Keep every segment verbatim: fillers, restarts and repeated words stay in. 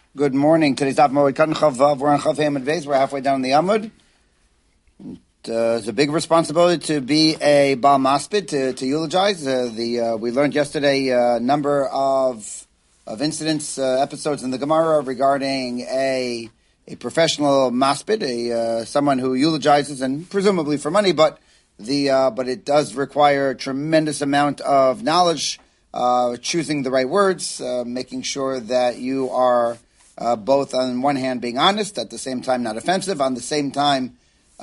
Good morning. Today's Daf Moed Katan Chav Vav. We're on Chav Hamid Beis. We're halfway down the Amud. It, uh, it's a big responsibility to be a Baal Maspid, to, to eulogize. Uh, the uh, we learned yesterday a number of of incidents, uh, episodes in the Gemara regarding a a professional Maspid, a uh, someone who eulogizes, and presumably for money, but the uh, but it does require a tremendous amount of knowledge, uh, choosing the right words, uh, making sure that you are Uh, both on one hand being honest, at the same time not offensive, on the same time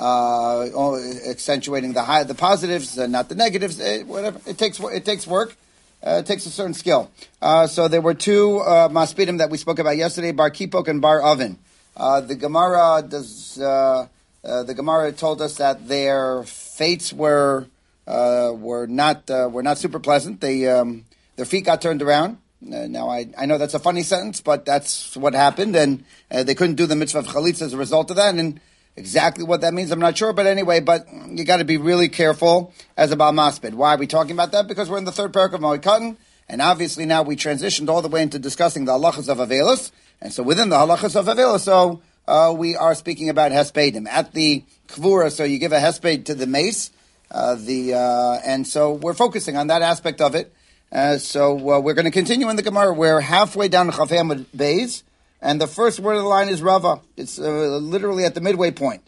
uh, accentuating the high, the positives, uh, not the negatives. It, whatever it takes, it takes work. Uh, it takes a certain skill. Uh, so there were two uh, maspidim that we spoke about yesterday: Bar Kipok and Bar Oven. Uh, the Gemara does. Uh, uh, the Gemara told us that their fates were uh, were not uh, were not super pleasant. They um, their feet got turned around. Uh, now, I, I know that's a funny sentence, but that's what happened, and uh, they couldn't do the mitzvah of chalitza as a result of that, and exactly what that means, I'm not sure, but anyway, but you got to be really careful as a Baal Maspid. Why are we talking about that? Because we're in the third parak of Moed Katan, and obviously now we transitioned all the way into discussing the halachas of Avelis, and so within the halachas of Avelis, so uh, we are speaking about Hespedim. At the Kvura, so you give a Hesped to the mace, uh, the uh, and so we're focusing on that aspect of it. Uh, so uh, we're going to continue in the Gemara. We're halfway down the Chav Hamid Beis, and the first word of the line is Rava. It's uh, literally at the midway point.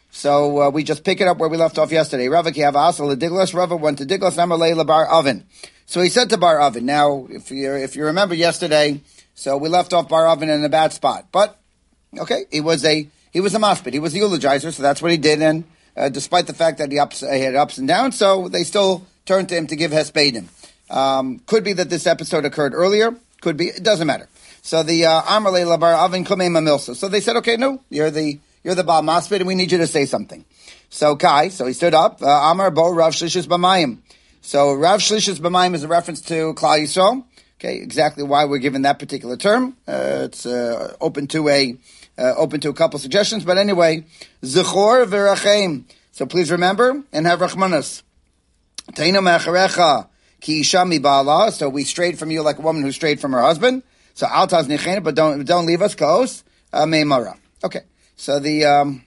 So uh, we just pick it up where we left off yesterday. Rava ki hava asal Diglas. Rava went to Diglas. Amalei lebar Oven. So he said to Bar Oven. Now, if you if you remember yesterday, so we left off Bar Oven in a bad spot. But okay, he was a he was a maspid. He was a eulogizer, so that's what he did. And uh, despite the fact that he, ups, he had ups and downs, so they still turned to him to give Hespedim. Um, could be that this episode occurred earlier. Could be. It doesn't matter. So the Amarle Labar Avin Kumei Mamilsa. So they said, okay, no, you're the you're the Baal Maspid, and we need you to say something. So Kai, so he stood up. Uh, Amar Bo Rav Shlishis B'Mayim. So Rav Shlishis B'Mayim is a reference to Klal Yisrael. Okay, exactly why we're given that particular term. Uh, it's uh, open to a uh, open to a couple suggestions, but anyway, Zechor v'Rachem. So please remember and have Rachmanas. Teinu Me'acharecha. Ki ishami ba'ala, so we strayed from you like a woman who strayed from her husband. So altaz nichena, but don't don't leave us. Kaos meimara. Okay, so the um,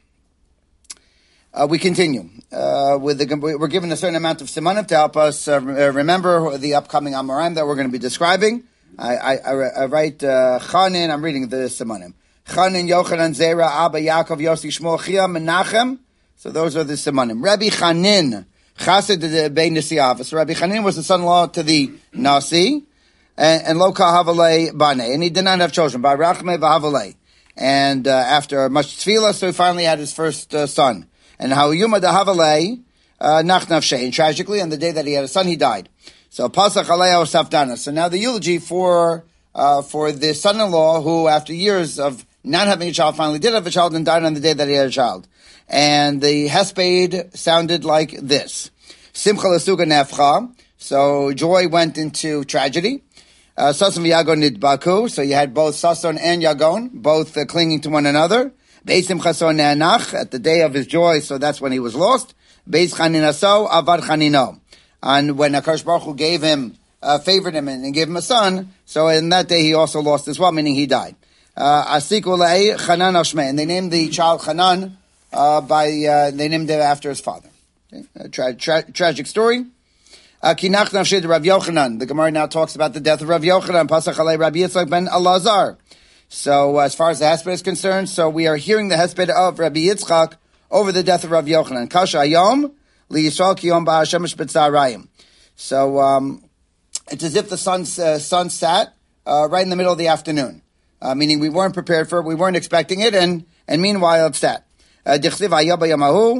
uh, we continue uh, with the. We're given a certain amount of simanim to help us uh, remember the upcoming Amoraim that we're going to be describing. I I, I, I write uh, Chanin. I'm reading the simanim. Chanin Yochanan Zera Abba Yaakov Yossi Shmuel Chia Menachem. So those are the simanim. Rabbi Chanin. Chassid Bein Nisiav. So Rabbi Chanin was the son-in-law to the Nasi, and, and Lo Kahavalei Bane, and he did not have children. By Rachme Vahavalei, and uh, after much tefillah, so he finally had his first uh, son. And how Yuma Dahavalei Nach Nafshei, and tragically, on the day that he had a son, he died. So Pasach Alei Safdana. So now the eulogy for uh, for the son-in-law who, after years of not having a child, finally did have a child and died on the day that he had a child. And the Hesped sounded like this. Simcha l'suga nefcha. So joy went into tragedy. Uh, Sason v'yagon nidbaku. So you had both Sason and Yagon, both uh, clinging to one another. Beis simchason ne'anach. At the day of his joy, so that's when he was lost. Beis chaninaso avad chanino. And when HaKadosh Baruch Hu gave him, uh, favored him and, and gave him a son, so in that day he also lost as well, meaning he died. Asiku le'ei Chanan Ashmei. And they named the child Chanan, Uh, by uh, they named it after his father. Okay? A tra- tra- tragic story. Kinach nafshid Rav Yochanan. The Gemara now talks about the death of Rav Yochanan. Pasach alei Rabbi Yitzchak ben Elazar. So uh, as far as the hesped is concerned, so we are hearing the hesped of Rabbi Yitzchak over the death of Rav Yochanan. Kasha Ayom li Yisrael ki Yom ba'Hashemesh b'tzarayim. So um, it's as if the sun uh, sun sat uh, right in the middle of the afternoon, uh, meaning we weren't prepared for it, we weren't expecting it, and and meanwhile it's that. Now, as far as the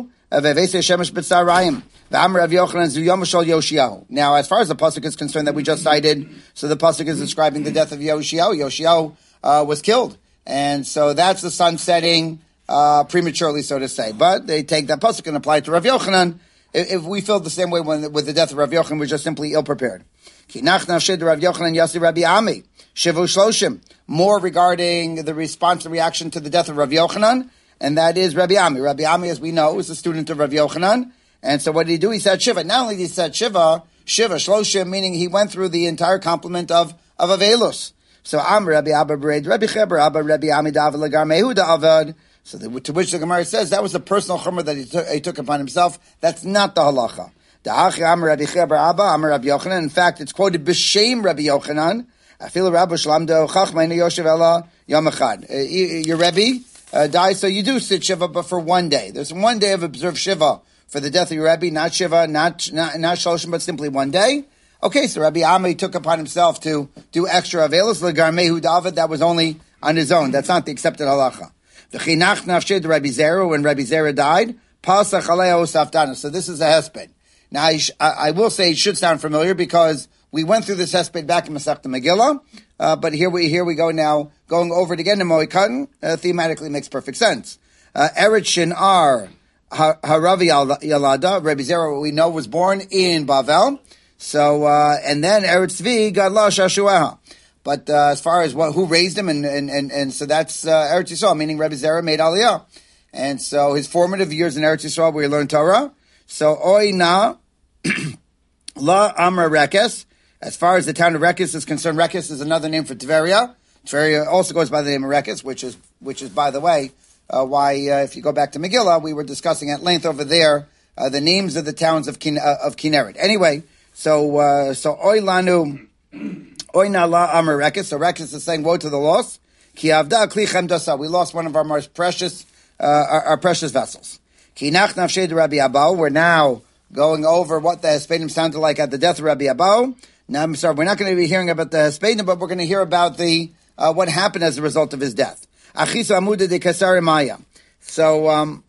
pasuk is concerned that we just cited, so the pasuk is describing the death of Yoshiyahu. Yoshiyahu uh, was killed, and so that's the sun setting uh, prematurely, so to say. But they take that pasuk and apply it to Rav Yochanan. If, if we feel the same way when, with the death of Rav Yochanan, we're just simply ill prepared. More regarding the response, the reaction to the death of Rav Yochanan. And that is Rabbi Ami. Rabbi Ami, as we know, is a student of Rav Yochanan. And so what did he do? He said Shiva. Not only did he say Shiva, Shiva, Shloshim, meaning he went through the entire complement of, of Avelus. So Am Rabbi Abba Bered Rabbi Cheber Abba Rabbi Amidav Lagar Mehuda Avad. So the, to which the Gemara says that was a personal chumrah that he took, he took upon himself. That's not the halacha. The Hachi Am Rabbi Cheber Abba Am Rabbi Yochanan. In fact, it's quoted b'shem Rabbi Yochanan. I feel Rabbi Shlamdo Chachmeinu Yoshev Ela Yom Echad. Your Rebbe uh, died, so you do sit Shiva, but for one day. There's one day of observed Shiva for the death of your Rebbe, not Shiva, not not not Shloshim, but simply one day. Okay, so Rabbi Ami took upon himself to do extra avelos legarmehu David. That was only on his own. That's not the accepted halacha. The chinach nafshid Rabbi Zera, when Rabbi Zera died, pasach aleo saftana. So this is a hesped. Now I, sh- I will say it should sound familiar because we went through this hesped back in Masechta Megillah, uh, but here we here we go now, going over it again in Moed uh, thematically makes perfect sense. Uh, Eretz Shinar Haravi Yalada, Rabbi Zera, we know, was born in Bavel. So uh, and then Eretz Tzvi Gadla Shashueha. But uh, as far as what who raised him, and and and, and so that's uh, Eretz Yisrael, meaning Rabbi Zera made Aliyah, and so his formative years in Eretz Yisrael where he learned Torah. So Oina La Amra Rekes. As far as the town of Rekes is concerned, Rekes is another name for Tveria. Tveria also goes by the name of Rekes, which is, which is, by the way, uh, why, uh, if you go back to Megillah, we were discussing at length over there uh, the names of the towns of Kin- uh, of Kinneret. Anyway, so uh, so Oilanu Oina La Amar Rekes. So Rekes is saying, woe to the loss. Ki avda kli chemdasa. We lost one of our most precious, uh, our, our precious vessels. Ki nach nafshed Rabbi Abau. We're now going over what the Hespedim sounded like at the death of Rabbi Abau. Now, I'm sorry, we're not going to be hearing about the Hespedim, but we're going to hear about the uh, what happened as a result of his death. Achisu amuda de kasari maya. So um,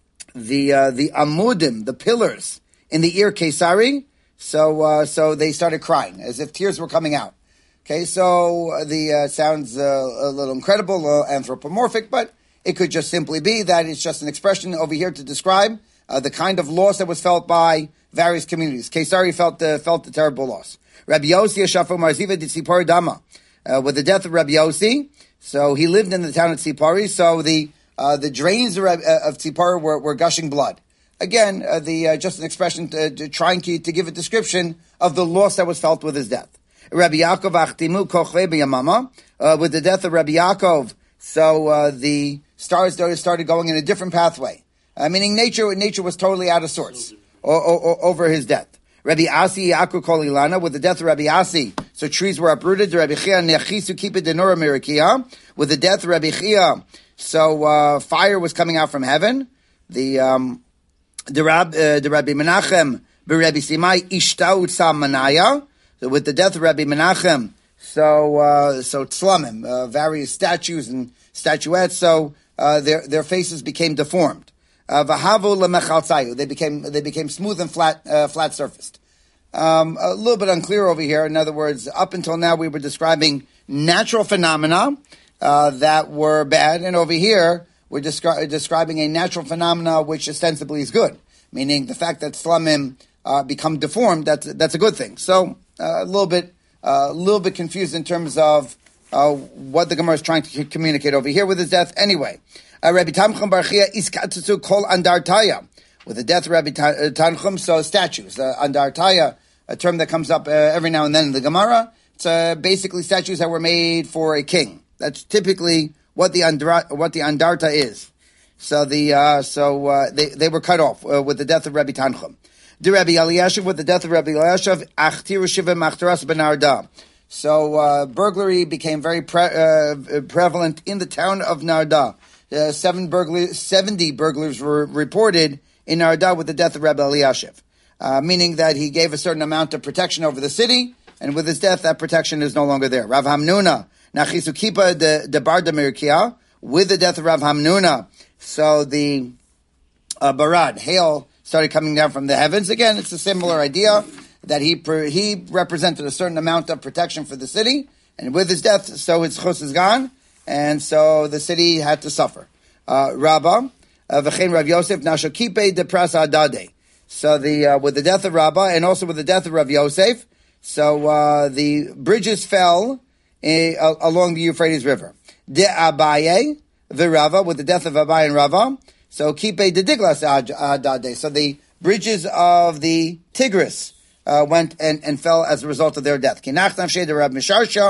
the uh, the amudim, the pillars in the ear Kesari, so uh, so they started crying as if tears were coming out. Okay, so uh, the uh, sounds uh, a little incredible, uh, anthropomorphic, but it could just simply be that it's just an expression over here to describe uh, the kind of loss that was felt by various communities. Kesari felt the felt the terrible loss. Rabbi Yossi Shafu Marziva did Tzipori Dama. Uh, with the death of Rabbi Yossi, so he lived in the town of Tzipori, so the uh, the drains of, uh, of Tzipori were, were gushing blood. Again, uh, the uh, just an expression to, to trying to, to give a description of the loss that was felt with his death. Rabbi Yaakov Achtimu Kochve B'Yamama, uh, with the death of Rabbi Yaakov, so uh, the stars started going in a different pathway, uh, meaning nature nature was totally out of sorts o- o- over his death. Rabbi Asi Yaakov Kolilana, with the death of Rabbi Asi, so trees were uprooted. Rabbi Chia Nechisu Kippah Denora Mirikia, with the death of Rabbi Chia, so uh, fire was coming out from heaven. The um, the, Rab, uh, the Rabbi Menachem Rabbi Simai Ishtau Tzam Manaya, so with the death of Rabbi Menachem, so uh, so tzlamim, uh, various statues and statuettes, so uh, their their faces became deformed. Vahavu lemechaltzayu. They became they became smooth and flat uh, flat surfaced. Um, a little bit unclear over here. In other words, up until now we were describing natural phenomena uh, that were bad, and over here we're descri- describing a natural phenomena which ostensibly is good. Meaning the fact that slumim uh, become deformed, that's that's a good thing. So uh, a little bit uh, a little bit confused in terms of uh, what the Gemara is trying to communicate over here with his death. Anyway. Uh, Rabbi Tanchum Bar Chia iskatzu kol andartaya. With the death of Rabbi Tanchum, so statues. Uh, andartaya, a term that comes up uh, every now and then in the Gemara. It's uh, basically statues that were made for a king. That's typically what the andra, what the andarta is. So the uh, so uh, they they were cut off uh, with the death of Rabbi Tanchum. The Rabbi Eliashiv, with the death of Rabbi Eliashiv, achtiru shiva machtaras benarda. So uh, burglary became very pre- uh, prevalent in the town of Narda. Uh, seven burglar- seventy burglars were reported in Narda with the death of Rabbi Eliashiv, uh, meaning that he gave a certain amount of protection over the city, and with his death, that protection is no longer there. Rav Hamnuna, Nachisu Kippah de, de Barda Mirkia, with the death of Rav Hamnuna, so the uh, Barad, hail, started coming down from the heavens. Again, it's a similar idea that he he represented a certain amount of protection for the city, and with his death, so his chus is gone, and so the city had to suffer. Uh, Rabbah, v'chein Rav Yosef, nashokipe de prasa adade. So the uh, with the death of Rabbah, and also with the death of Rav Yosef, so uh, the bridges fell uh, along the Euphrates River. De Abaye, the Rava, with the death of Abaye and Rava, so kipe de diglas adade. So the bridges of the Tigris Uh, went and, and fell as a result of their death. Kinach nafshei de Rab Misharsha,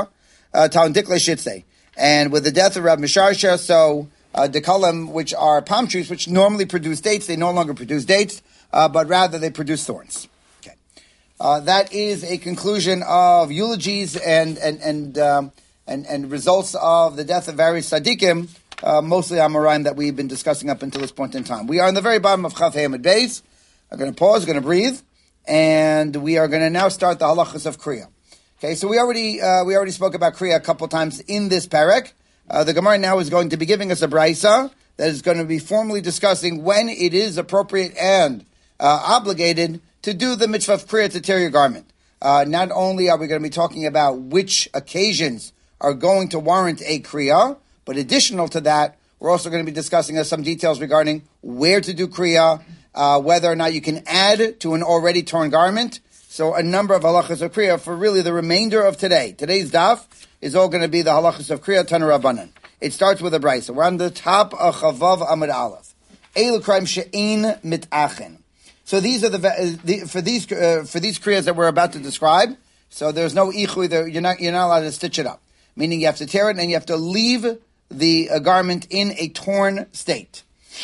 uh, Town Dikle Shitze. And with the death of Rav Misharsha, so uh, Dekalim, which are palm trees, which normally produce dates, they no longer produce dates, uh, but rather they produce thorns. Okay, uh, that is a conclusion of eulogies and and and um, and, and results of the death of various tzaddikim, uh, mostly Amoraim that we've been discussing up until this point in time. We are on the very bottom of Chaf Hamid Beis. I'm going to pause, going to breathe, and we are going to now start the halachas of Kriya. Okay, so we already uh, we already spoke about Kriya a couple times in this parak. Uh, the Gemara now is going to be giving us a brisa that is going to be formally discussing when it is appropriate and uh, obligated to do the mitzvah of Kriya to tear your garment. Uh, not only are we going to be talking about which occasions are going to warrant a Kriya, but additional to that, we're also going to be discussing uh, some details regarding where to do Kriya, uh, whether or not you can add to an already torn garment. So a number of halachas of Kriya for really the remainder of today. Today's daf is all going to be the halachas of Kriya Tana Rabbanan. It starts with a brayso. We're on the top of Chavav Amud Aleph. Eilu kraim she'ein mitachen. So these are the, the for these uh, for these kriyas that we're about to describe. So there's no ichui there. You're not you're not allowed to stitch it up. Meaning you have to tear it and you have to leave the uh, garment in a torn state.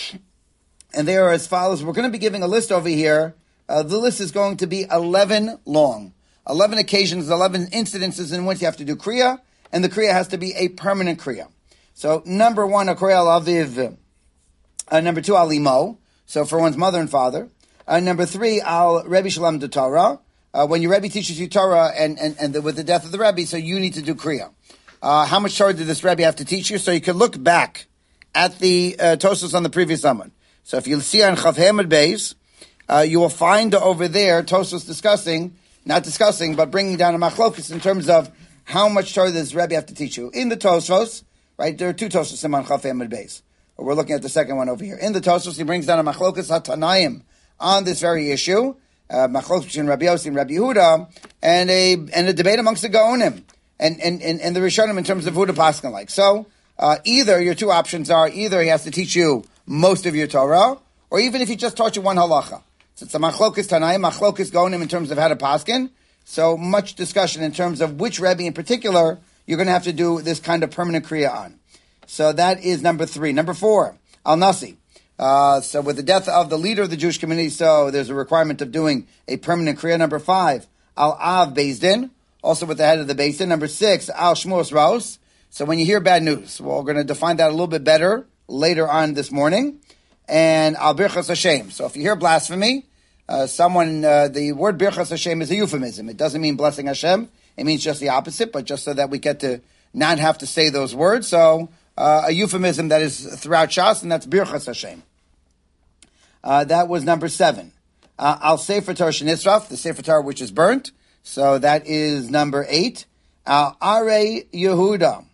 And they are as follows. We're going to be giving a list over here. Uh, the list is going to be eleven long. eleven occasions, eleven incidences in which you have to do Kriya, and the Kriya has to be a permanent Kriya. So, number one, a Kriya al Aviv. Uh, number two, al Imo, so for one's mother and father. Uh, number three, al Rebbe Shalom de Torah. Uh, when your Rebbe teaches you Torah, and, and, and the, with the death of the Rebbe, so you need to do Kriya. Uh, how much Torah did this Rebbe have to teach you? So you can look back at the uh, Tosfos on the previous Amud. So if you see on Chaf Hamid Beis, Uh, you will find over there Tosfos discussing, not discussing, but bringing down a machlokus in terms of how much Torah does Rebbe have to teach you. In the Tosfos, right, there are two Tosfos in Chaf Hamid Beis. We're looking at the second one over here. In the Tosfos, he brings down a machlokus hatanayim on this very issue, uh, machlokus between Rabbi Yossi and Rabbi Yehuda, and a and a debate amongst the Gaonim and and, and, and the Rishonim in terms of who to paskin like. So uh, either your two options are either he has to teach you most of your Torah, or even if he just taught you one halacha. So it's a machlokas Tanaim, machlokas Gaonim in terms of how to paskin. So much discussion in terms of which Rebbe in particular you're going to have to do this kind of permanent Kriya on. So that is number three. Number four, Al Nasi. Uh, so with the death of the leader of the Jewish community, so there's a requirement of doing a permanent Kriya. Number five, Al Av Beis Din, also with the head of the Beis Din. Number six, Al Shmos Raus. So when you hear bad news, well, we're going to define that a little bit better later on this morning. And Al Birchas Hashem. So if you hear blasphemy, uh, someone, uh, the word Birchas Hashem is a euphemism. It doesn't mean blessing Hashem. It means just the opposite, but just so that we get to not have to say those words. So uh, a euphemism that is throughout Shas, and that's Birchas Hashem. Uh, that was number seven. Uh, Al Sefer Torah Shenisraf, the Sefer Torah which is burnt. So that is number eight. Al Are Yehuda.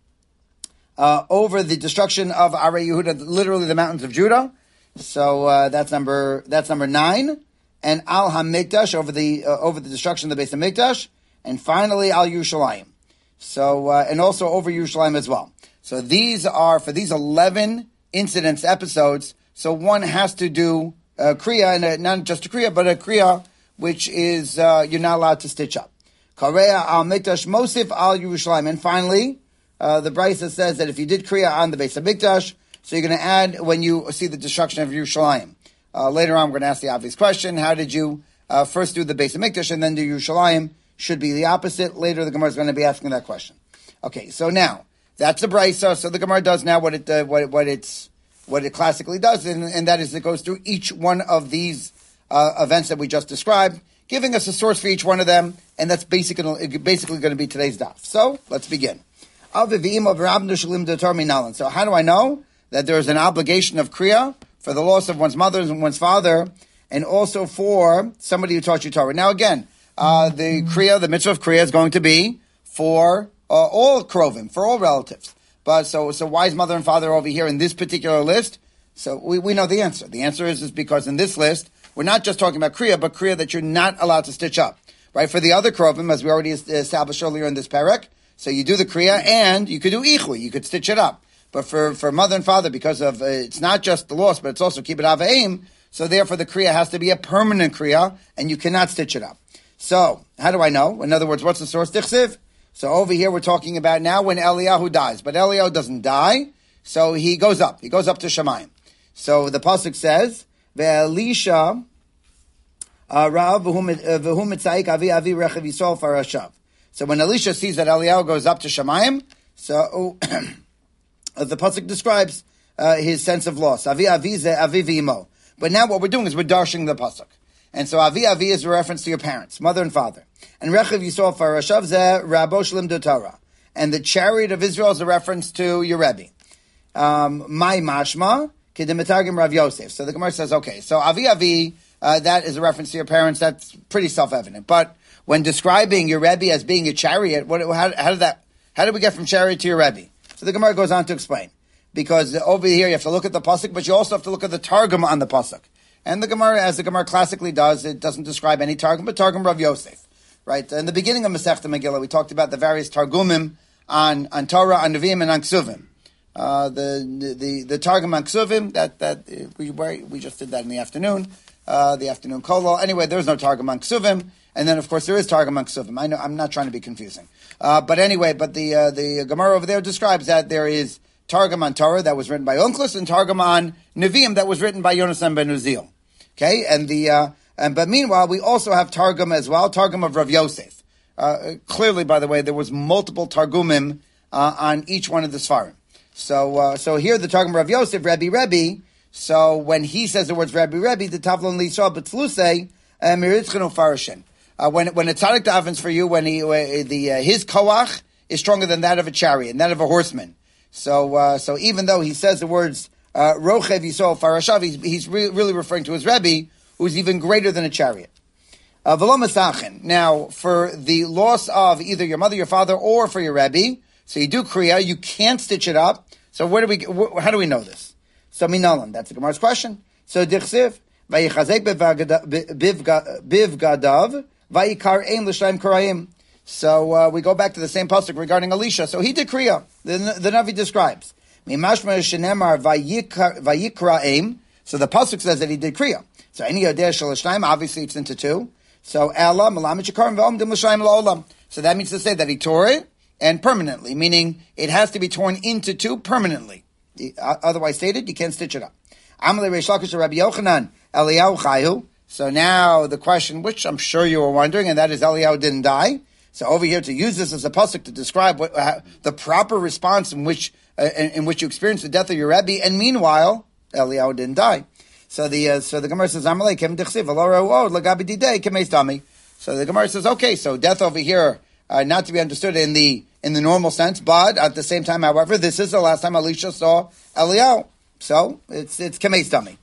Uh, over the destruction of Are Yehuda, literally the mountains of Judah. So uh, that's number that's number nine. And Al Hamikdash, over the uh, over the destruction of the Beis Hamikdash. And finally Al Yerushalayim. So uh, and also over Yerushalayim as well. So these are for these eleven incidents episodes. So one has to do uh, kriya, and uh, not just a kriya, but a kriya which is uh, you're not allowed to stitch up. Kareya Al Mikdash Mosif Al Yerushalayim. And finally. Uh, the Brisa says that if you did Kriya on the Beis Hamikdash, so you're going to add when you see the destruction of Yerushalayim. Uh, later on, we're going to ask the obvious question: how did you uh, first do the Beis Hamikdash and then do Yerushalayim? Should be the opposite. Later, the Gemara is going to be asking that question. Okay, so now that's the Brisa. So the Gemara does now what it uh, what it, what it's what it classically does, and, and that is it goes through each one of these uh, events that we just described, giving us a source for each one of them, and that's basically basically going to be today's daf. So let's begin. So how do I know that there is an obligation of Kriya for the loss of one's mother and one's father, and also for somebody who taught you Torah? Now again, uh, the Kriya, the mitzvah of Kriya is going to be for uh, all Krovim, for all relatives. But so, so why is mother and father over here in this particular list? So we, we know the answer. The answer is, is because in this list, we're not just talking about Kriya, but Kriya that you're not allowed to stitch up. Right? For the other Krovim, as we already established earlier in this parak, so you do the Kriya, and you could do Ichui, you could stitch it up. But for, for mother and father, because of, uh, it's not just the loss, but it's also Kibbut Avayim, so therefore the Kriya has to be a permanent Kriya, and you cannot stitch it up. So, how do I know? In other words, what's the source? Dichsiv. So over here we're talking about now when Eliyahu dies. But Eliyahu doesn't die, so he goes up. He goes up to Shemayim. So the pasuk says, "Ve'Elisha Rav v'hu mitzaik avi avi rechav Yisrael farashav." So when Elisha sees that Eliyahu goes up to Shemayim, so the pasuk describes uh, his sense of loss. Avi avi ze avi v'imo. But now what we're doing is we're darshing the pasuk. And so Avi Avi is a reference to your parents, mother and father. And Rechav Yisrael Farashav Ze Rabo Shlim do Torah. And the chariot of Israel is a reference to your Rebbe. Um, My Mashma, Kedemetargim Rav Yosef. So the Gemara says, okay, so Avi Avi, uh, that is a reference to your parents. That's pretty self-evident. But when describing your Rebbe as being a chariot, what, how, how did that, how did we get from chariot to your Rebbe? So the Gemara goes on to explain. Because over here you have to look at the pasuk, but you also have to look at the targum on the pasuk. And the Gemara, as the Gemara classically does, it doesn't describe any targum, but targum Rav Yosef. Right? In the beginning of Masechta Megillah, we talked about the various targumim on, on Torah, on Nevi'im, and on Ksuvim. Uh, the, the, the targum on Ksuvim, that, that, we, we just did that in the afternoon, uh, the afternoon kolol. Anyway, there's no targum on Ksuvim. And then, of course, there is targum on Ksuvim. I know, I'm not trying to be confusing. Uh, but anyway, but the, uh, the Gemara over there describes that there is Targum on Torah that was written by Onkelos and Targum on Nevi'im that was written by Yonasan ben Uziel. Okay, and the uh, and but meanwhile we also have Targum as well, Targum of Rav Yosef. Uh, clearly, by the way, there was multiple Targumim uh, on each one of the Sfarim. So uh, so here the Targum of Rav Yosef, Rebbe Rebbe. So when he says the words Rebbe Rebbe, the Tavlon Lisha B'Tlusei Miritzchenu Farashin. When when a tzaddik davens for you, when he uh, the uh, his koach is stronger than that of a chariot and that of a horseman. So, uh, so even though he says the words uh, Rochev Yisrael Farashav, he's, he's re- really referring to his Rebbe, who's even greater than a chariot. Uh, V'lo Masachin. Now, for the loss of either your mother, your father, or for your Rebbe, so you do Kriya, you can't stitch it up. So where do we? Wh- how do we know this? So Minalam, that's the Gemara's question. So Dichsiv Vayichazek Bivgadav Vayikar Ein L'Shaim Karayim. So uh, we go back to the same pasuk regarding Elisha. So he did kriya. The, the Navi describes. So the pasuk says that he did kriya. So any yodeh shalashnaim, obviously it's into two. So Ella malamit shekarim v'omdim l'shayim la'olam. So that means to say that he tore it and permanently, meaning it has to be torn into two permanently. Otherwise stated, you can't stitch it up. Amalei Reish Lakish Rabbi Yochanan Eliyahu Chayu. So now the question, which I'm sure you were wondering, and that is Eliyahu didn't die. So over here, to use this as a pasuk to describe what, uh, the proper response in which uh, in, in which you experience the death of your Rebbe, and meanwhile Eliyahu didn't die. So the uh, so the Gemara says, "Amalei kem dichsiv aloro lagabi didei kemeis dami." So the Gemara says, "Okay, so death over here, uh, not to be understood in the in the normal sense, but at the same time, however, this is the last time Elisha saw Eliyahu, so it's it's kemeis dami."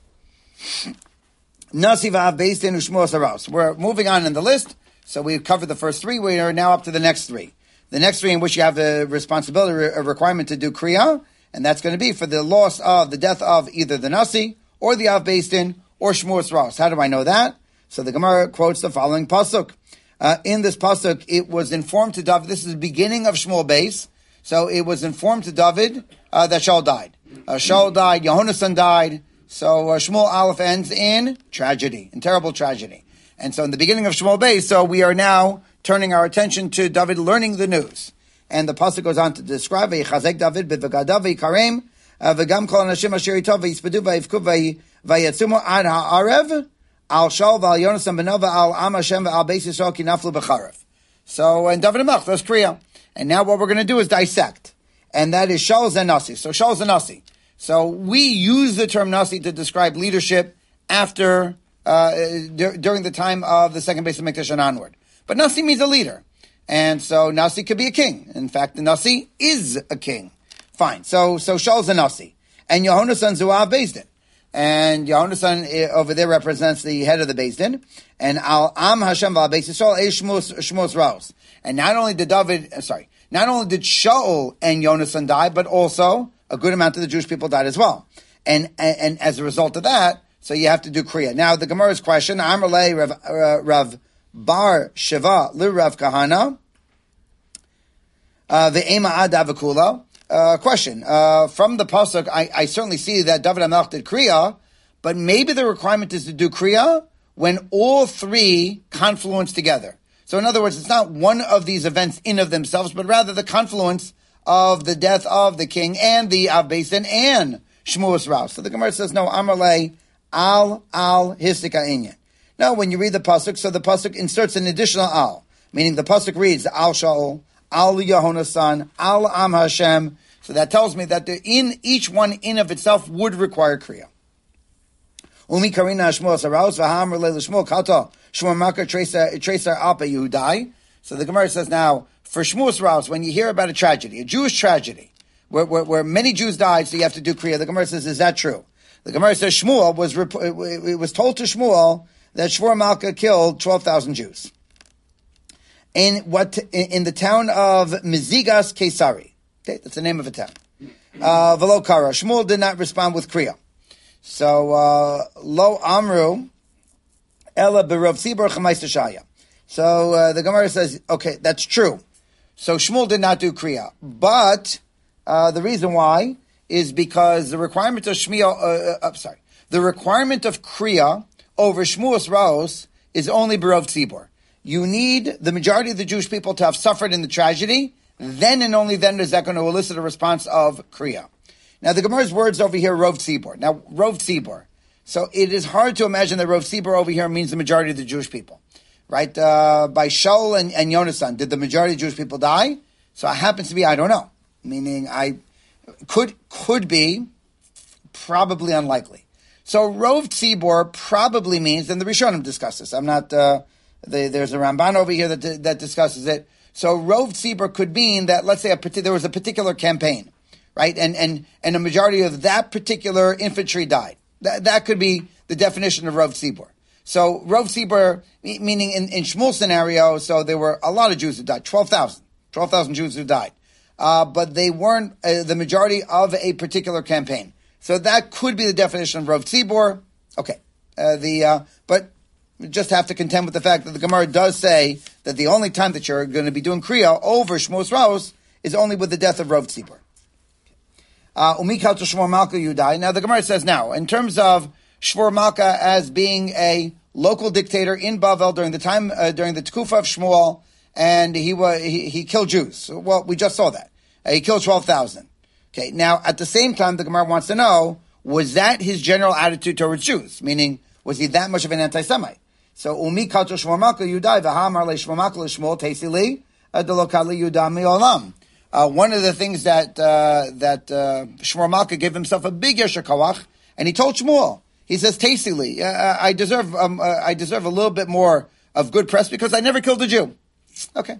Nasi v'av based in ushmo saros. We're moving on in the list. So we've covered the first three. We are now up to the next three. The next three in which you have a responsibility, a requirement to do kriya, and that's going to be for the loss of, the death of either the Nasi, or the Av Beis Din, or Shmuas Ras. How do I know that? So the Gemara quotes the following pasuk. Uh, in this pasuk, it was informed to David, this is the beginning of Shmuel Beis, so it was informed to David uh, that Shaul died. Uh, Shaul died, Yehonasan died, so uh, Shmuel Aleph ends in tragedy, in terrible tragedy. And so in the beginning of Shmuel Beis, so we are now turning our attention to David learning the news. And the pasuk goes on to describe, V'yichazek David b'v'gadav v'yikarem, v'gam kol anashim asher ito v'yispadu v'yivku v'yatzumu ad ha'arev, al Shaul v'al Yonasan b'no v'al am Hashem v'al Beis Yisrael ki naflu b'charev. So, and David Melch, that's Kriya. And now what we're going to do is dissect. And that is Shaul's and Nasi. So Shaul's and Nasi. So we use the term Nasi to describe leadership after Uh, d- during the time of the second Beis Hamikdash and onward. But Nasi means a leader. And so Nasi could be a king. In fact, the Nasi is a king. Fine. So, so Shaul's a Nasi. And Yehonasan Zuav Beis Din. And Yehonasan uh, over there represents the head of the Beis Din. And Al Am Hashem Val Beis Yisrael Eish Shmos Raos. And not only did David, uh, sorry, not only did Shaul and Yehonasan die, but also a good amount of the Jewish people died as well. And, and, and as a result of that, so you have to do Kriya. Now, the Gemara's question, Amrlei Rav, uh, Rav Bar Shiva Li Rav Kahana, Ve'ema Ad Avakula. Uh, question, uh, from the Pasuk, I, I certainly see that David HaMelech did Kriya, but maybe the requirement is to do Kriya when all three confluence together. So in other words, it's not one of these events in of themselves, but rather the confluence of the death of the king and the Av Beis Din and Shmuas Raus. So the Gemara says, no, Amarle al al histika inyan. Now, when you read the pasuk, so the pasuk inserts an additional al, meaning the pasuk reads al Shaul, al Yehonasan, al Am Hashem. So that tells me that the, in each one in of itself would require kriya. Umi karina Shmuas Raus v'ham relay l'Shmuel kata Shmuel Makar Tracer Tracer Alpa Yehudai. So the Gemara says now, for Shmuas Raus, when you hear about a tragedy, a Jewish tragedy, where, where, where many Jews died, so you have to do kriya. The Gemara says, is that true? The Gemara says Shmuel was it was told to Shmuel that Shmuel Malka killed twelve thousand Jews in what in the town of Mizigas Kesari. Okay, that's the name of a town. Uh, Velo Kara. Shmuel did not respond with kriya. So uh, Lo Amru Ella B'Rav Tzibor Chamais Tashaya. So uh, the Gemara says, okay, that's true. So Shmuel did not do kriya, but uh, the reason why is because the requirement of Shmuel, uh, uh, sorry, the requirement of kriya over Shmuas Raos is only B'Rav Tzibor. You need the majority of the Jewish people to have suffered in the tragedy. Then and only then is that going to elicit a response of kriya. Now the Gemara's words over here, Rov Tzibor. Now Rov Tzibor. So it is hard to imagine that Rov Tzibor over here means the majority of the Jewish people. Right, uh, by Shaul and, and Yonasan, did the majority of Jewish people die? So it happens to be, I don't know. Meaning, I could could be, probably unlikely. So Rov Tzibor probably means, and the Rishonim discuss this. I'm not, uh, the, there's a Ramban over here that that discusses it. So Rov Tzibor could mean that, let's say, a, there was a particular campaign, right, and and and a majority of that particular infantry died. That that could be the definition of Rov Tzibor. So Rov Tzibor, meaning in, in Shmuel's scenario, so there were a lot of Jews who died, twelve thousand. twelve thousand Jews who died. Uh, but they weren't uh, the majority of a particular campaign. So that could be the definition of Rov Tzibor. Okay. Uh, the uh, But we just have to contend with the fact that the Gemara does say that the only time that you're going to be doing Kriya over Shmuas Raos is only with the death of Rov Tzibor. Umikal to Shmuel Malka Yudai. Now the Gemara says now, in terms of Shmuel Malka as being a local dictator in Bavel during the time, uh, during the Tkufa of Shmuel, and he was, he, he killed Jews. Well, we just saw that. Uh, he killed twelve thousand. Okay. Now, at the same time, the Gemara wants to know, was that his general attitude towards Jews? Meaning, was he that much of an anti-Semite? So, Umi Kato Shmuel Malka Yudai, V'hamar le Shmuel Malka le Shmuel Teisili, Delokali Yudami Olam. Uh, one of the things that, uh, that, uh, Shmuel Malka gave himself a big Yesher Kawach, and he told Shmuel, he says, Tasili, uh, I deserve, um, uh, I deserve a little bit more of good press because I never killed a Jew. Okay.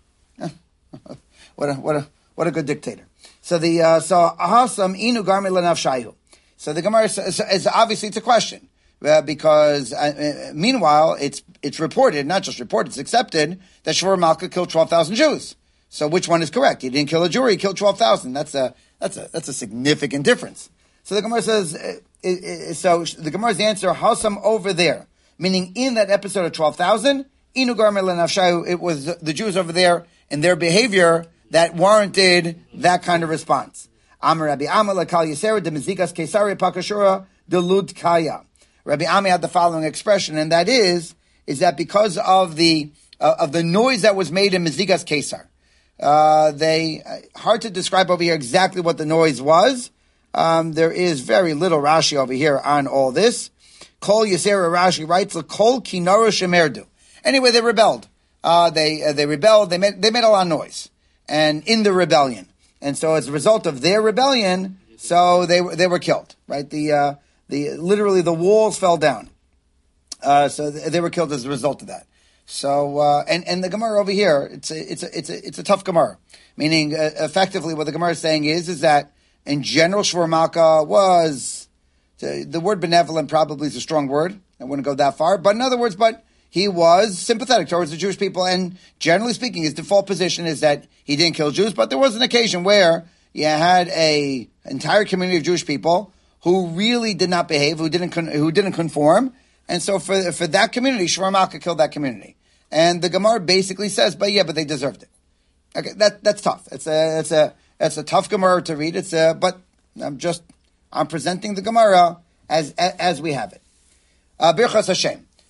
what a, what a, what a good dictator. So the, uh, so, Ahasam inu garmi lenafshayu. So the Gemara says, is obviously it's a question, uh, because, uh, meanwhile, it's, it's reported, not just reported, it's accepted that Shmuel Malka killed twelve thousand Jews. So which one is correct? He didn't kill a Jew, he killed twelve thousand. That's a, that's a, that's a significant difference. So the Gemara says, uh, it, it, so the Gemara's answer, Hasam over there, meaning in that episode of twelve thousand, Inu Garmel and Nafshayu, it was the, the Jews over there and their behavior that warranted that kind of response. Amar Rabbi Amma Lakal Yisera de Mizikas Kesari Pakashura de Lud Kaya. Rabbi Amma had the following expression, and that is, is that because of the, uh, of the noise that was made in Mizikas Kesar, uh, they, uh, hard to describe over here exactly what the noise was. Um, there is very little Rashi over here on all this. Kol Yisera Rashi writes, Kol Kinara Shemerdu. Anyway, they rebelled. Uh, they, uh, they rebelled. They made, they made a lot of noise. And in the rebellion. And so as a result of their rebellion, so they were, they were killed, right? The, uh, the, literally the walls fell down. Uh, so they were killed as a result of that. So, uh, and, and the Gemara over here, it's a, it's a, it's a, it's a tough Gemara. Meaning, uh, effectively what the Gemara is saying is, is that in general, Shmuel Malka was, the word benevolent probably is a strong word. I wouldn't go that far. But in other words, but he was sympathetic towards the Jewish people. And generally speaking, his default position is that he didn't kill Jews. But there was an occasion where you had a entire community of Jewish people who really did not behave, who didn't, who didn't conform. And so for, for that community, Shmuel Malka killed that community. And the Gemara basically says, but yeah, but they deserved it. Okay, that, that's tough. It's a, it's a, it's a tough Gemara to read. It's a, but I'm just, I'm presenting the Gemara as, as, as we have it. Uh, Birchas Hashem.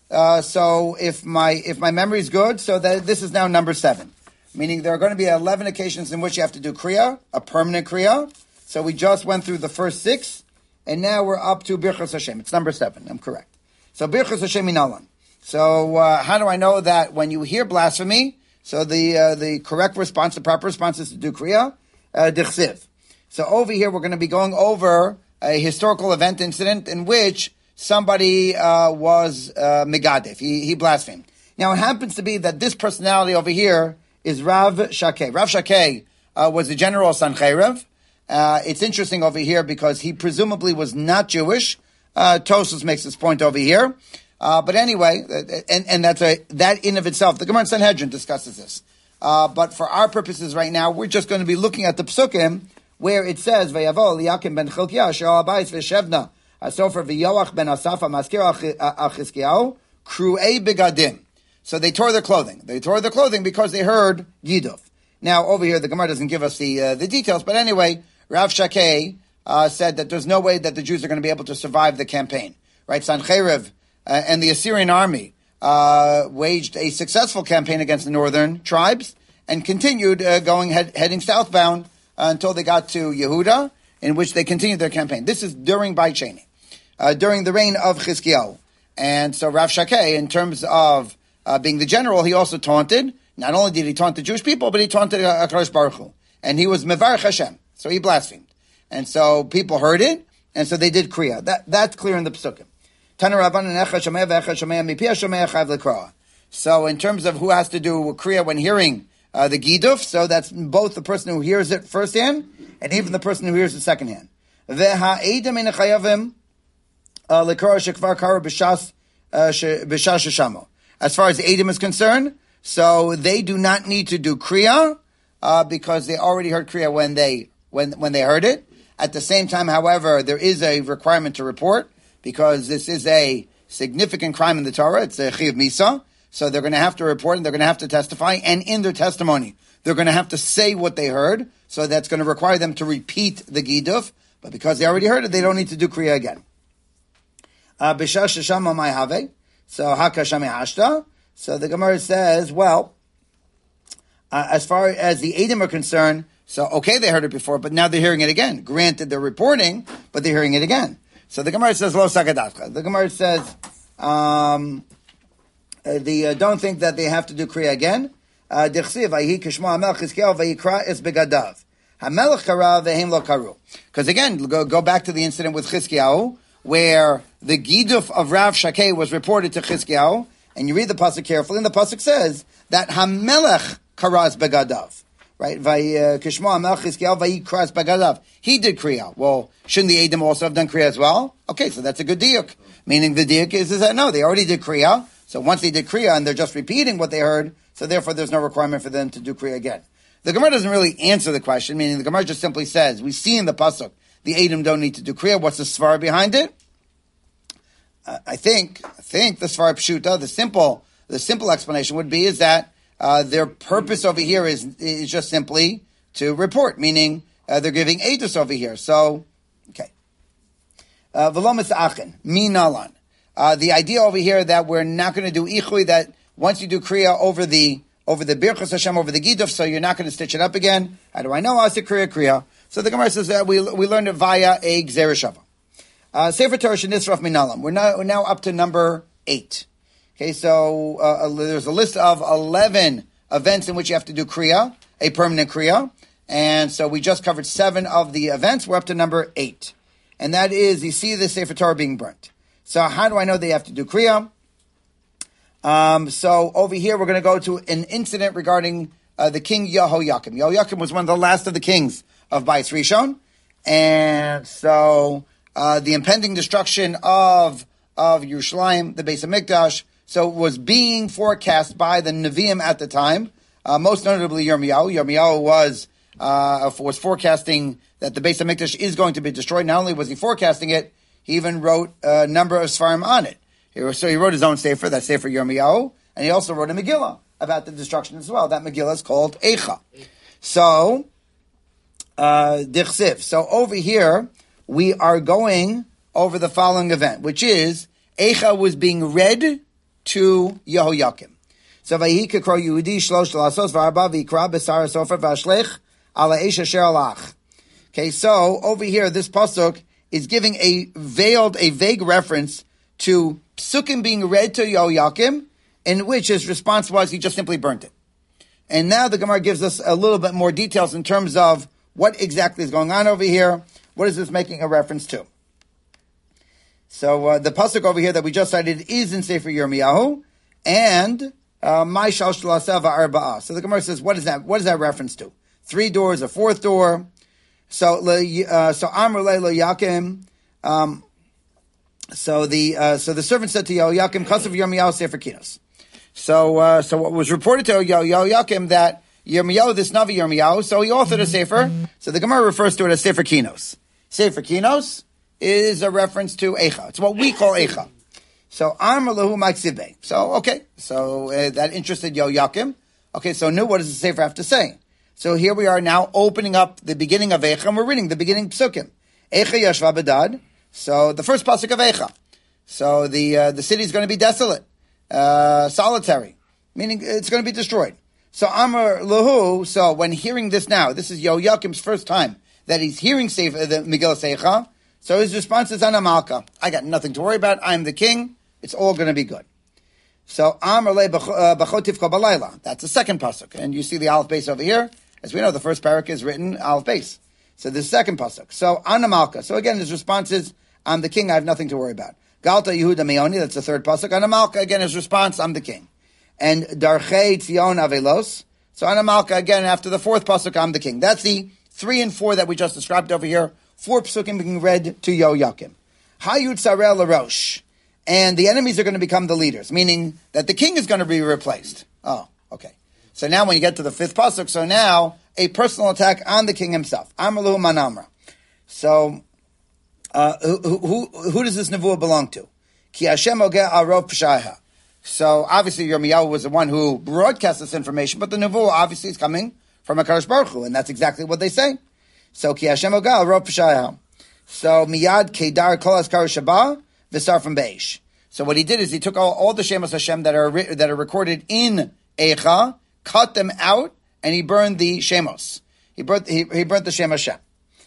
Uh, so if my if my memory is good, so that this is now number seven, meaning there are going to be eleven occasions in which you have to do kriya, a permanent kriya. So we just went through the first six, and now we're up to Birchas Hashem. It's number seven. I'm correct. So Birchas Hashem Minalan. So uh, how do I know that when you hear blasphemy? So the uh, the correct response, the proper response is to do kriya, uh, dichsiv. So over here we're going to be going over a historical event incident in which somebody uh, was uh, megadef. He, he blasphemed. Now it happens to be that this personality over here is Rav Shakeh. Rav Shakeh uh, was the general of Sancheriv. Uh, it's interesting over here because he presumably was not Jewish. Uh, Tosfos makes this point over here. Uh, but anyway, and, and that's a, that in of itself, the Gemara in Sanhedrin discusses this. Uh, but for our purposes right now, we're just going to be looking at the psukim where it says, Vayavo Eliakim ben Chilkiah, She'al Abayis v'Shevna, Asofer v'Yoach ben Asaf, Maskir al-Chizkiyahu, Kru'ei begadim. So they tore their clothing. They tore their clothing because they heard Yiduf. Now, over here, the Gemara doesn't give us the uh, the details, but anyway, Rav Shakeh uh, said that there's no way that the Jews are going to be able to survive the campaign. Right? Sancheriv uh, and the Assyrian army uh, waged a successful campaign against the northern tribes and continued uh, going head, heading southbound uh, until they got to Yehuda, in which they continued their campaign. This is during Beit Sheni, uh, during the reign of Chizkiyahu. And so Rav Shakeh, in terms of uh, being the general, he also taunted. Not only did he taunt the Jewish people, but he taunted HaKadosh Baruch Hu. And he was Mevarech Hashem. So he blasphemed. And so people heard it, and so they did Kriya. That, that's clear in the Psukim. So in terms of who has to do Kriya when hearing uh, the Giduf, so that's both the person who hears it firsthand, and even the person who hears it secondhand. As far as the Edom is concerned, so they do not need to do Kriya, uh, because they already heard Kriya when they when when they heard it. At the same time, however, there is a requirement to report, because this is a significant crime in the Torah. It's a Chiyuv Misa. So they're going to have to report, and they're going to have to testify, and in their testimony, they're going to have to say what they heard. So that's going to require them to repeat the Giduf. But because they already heard it, they don't need to do Kriya again. Uh, Bishash Sheshama Mai Have. So Hakashame Hashta. So the Gemara says, well, uh, as far as the Edom are concerned, so okay, they heard it before, but now they're hearing it again. Granted, they're reporting, but they're hearing it again. So the Gemara says, Lo Sakadatka. The Gemara says, um, uh, the uh, don't think that they have to do Kriya again. Dichsiv, Vayi Kishma Hamelech Chizkiyahu Vayikra Es Begadav. Hamelech Kara Vehem Lo Karu. Because again, go, go back to the incident with Chizkiyahu, where the Giduf of Rav Shakeh was reported to Chizkiyahu, and you read the pasuk carefully, and the pasuk says that Hamelech Karas Begadav. Right? Kishma Hamelech Chizkiyahu Vayikra Es Begadav. He did Kriya. Well, shouldn't the Edom also have done Kriya as well? Okay, so that's a good diuk. Meaning the diuk is, is that no, they already did Kriya. So once they did Kriya and they're just repeating what they heard, so therefore there's no requirement for them to do Kriya again. The Gemara doesn't really answer the question, meaning the Gemara just simply says, we see in the pasuk, the Edom don't need to do Kriya. What's the svara behind it? Uh, I think, I think the svara pshuta, the simple, the simple explanation would be is that uh, their purpose over here is is just simply to report, meaning uh, they're giving edus over here. So, okay. V'lo mitza'achin, mi nalan. Uh, the idea over here that we're not going to do ichui, that once you do kriya over the over the birchas Hashem, over the giduf, so you're not going to stitch it up again. How do I know? I said kriya kriya. So the Gemara says that we we learned it via a gzereshava. Uh, Sefer Torah shenisraf minalam. We're now we're now up to number eight. Okay, so uh, there's a list of eleven events in which you have to do kriya, a permanent kriya, and so we just covered seven of the events. We're up to number eight, and that is you see the Sefer Torah being burnt. So how do I know they have to do Kriya? Um, so over here we're going to go to an incident regarding uh, the king Yehoiakim. Yehoiakim was one of the last of the kings of Bais Rishon. And so uh, the impending destruction of of Yerushalayim, the Beis HaMikdash, so it was being forecast by the Nevi'im at the time, uh, most notably Yirmiyahu. Yirmiyahu was, uh, was forecasting that the Beis HaMikdash is going to be destroyed. Not only was he forecasting it, he even wrote a number of Sfarim on it. So he wrote his own Sefer, that Sefer Yirmiyahu, and he also wrote a Megillah about the destruction as well. That Megillah is called Eicha. So, uh, Dichsiv. So over here, we are going over the following event, which is, Eicha was being read to Yehoyakim. So Vayika Kro Yehudi Shlosh Lasos V'Arba V'Ikra B'Sar Sofer V'Ashlech Ala Eish Asher Alach. Okay, so over here, this pasuk is giving a veiled, a vague reference to psukim being read to Yehoyakim, in which his response was he just simply burnt it. And now the Gemara gives us a little bit more details in terms of what exactly is going on over here. What is this making a reference to? So uh, the pasuk over here that we just cited is in Sefer Yirmiyahu, and my shal shalasev arba'ah. So the Gemara says, what is that? What is that reference to? Three doors, a fourth door. So uh, so Amr le Yakim. Um, so the uh, so the servant said to Yehoyakim, Kasav Yirmiyahu Sefer Kinos. So uh, so what was reported to Yehoyakim that Yirmiyahu, this Navi Yirmiyahu, so he authored a Sefer. So the Gemara refers to it as Sefer Kinos. Sefer Kinos is a reference to Eicha. It's what we call Eicha. So Amr lehu Maksibe. So okay, so uh, that interested Yehoyakim. Okay, so now what does the Sefer have to say? So here we are now opening up the beginning of Eicha, and we're reading the beginning psukim. Eicha yashva bedad. So the first pasuk of Eicha. So the uh, the city is going to be desolate, uh, solitary, meaning it's going to be destroyed. So Amar Lahu, so when hearing this now, this is Yehoyakim's first time that he's hearing Sefer, the Megillah Eicha, so his response is Ana Malka. I got nothing to worry about. I'm the king. It's all going to be good. So Amar Le Bachotiv Balayla. That's the second pasuk. And you see the Aleph base over here. As we know, the first parak is written Aleph base. So the second pasuk. So Ana Malka. So again, his response is, I'm the king. I have nothing to worry about. Galta Yehuda Meoni. That's the third pasuk. Ana Malka. Again, his response, I'm the king. And Darchei Tzion Avelos. So Ana Malka, again, after the fourth pasuk, I'm the king. That's the three and four that we just described over here. Four psukim being read to Yehoyakim. Hayut Sarel Larosh. And the enemies are going to become the leaders, meaning that the king is going to be replaced. Oh, okay. So now when you get to the fifth pasuk, so now a personal attack on the king himself. Amalu Manamra. So uh, who, who, who does this nevuah belong to? Ki Hashem ogeh arov p'shaiha. So obviously Yirmiyahu was the one who broadcast this information, but the nevuah obviously is coming from HaKadosh Baruch Hu, and that's exactly what they say. So Ki Hashem ogeh arov p'shaiha. So miyad kedar kol askar shabah v'sar from beish. So what he did is he took all, all the Shemos Hashem that are that are recorded in Eicha, cut them out, and he burned the Shemos. He burnt he, he burnt the Shem Hashem.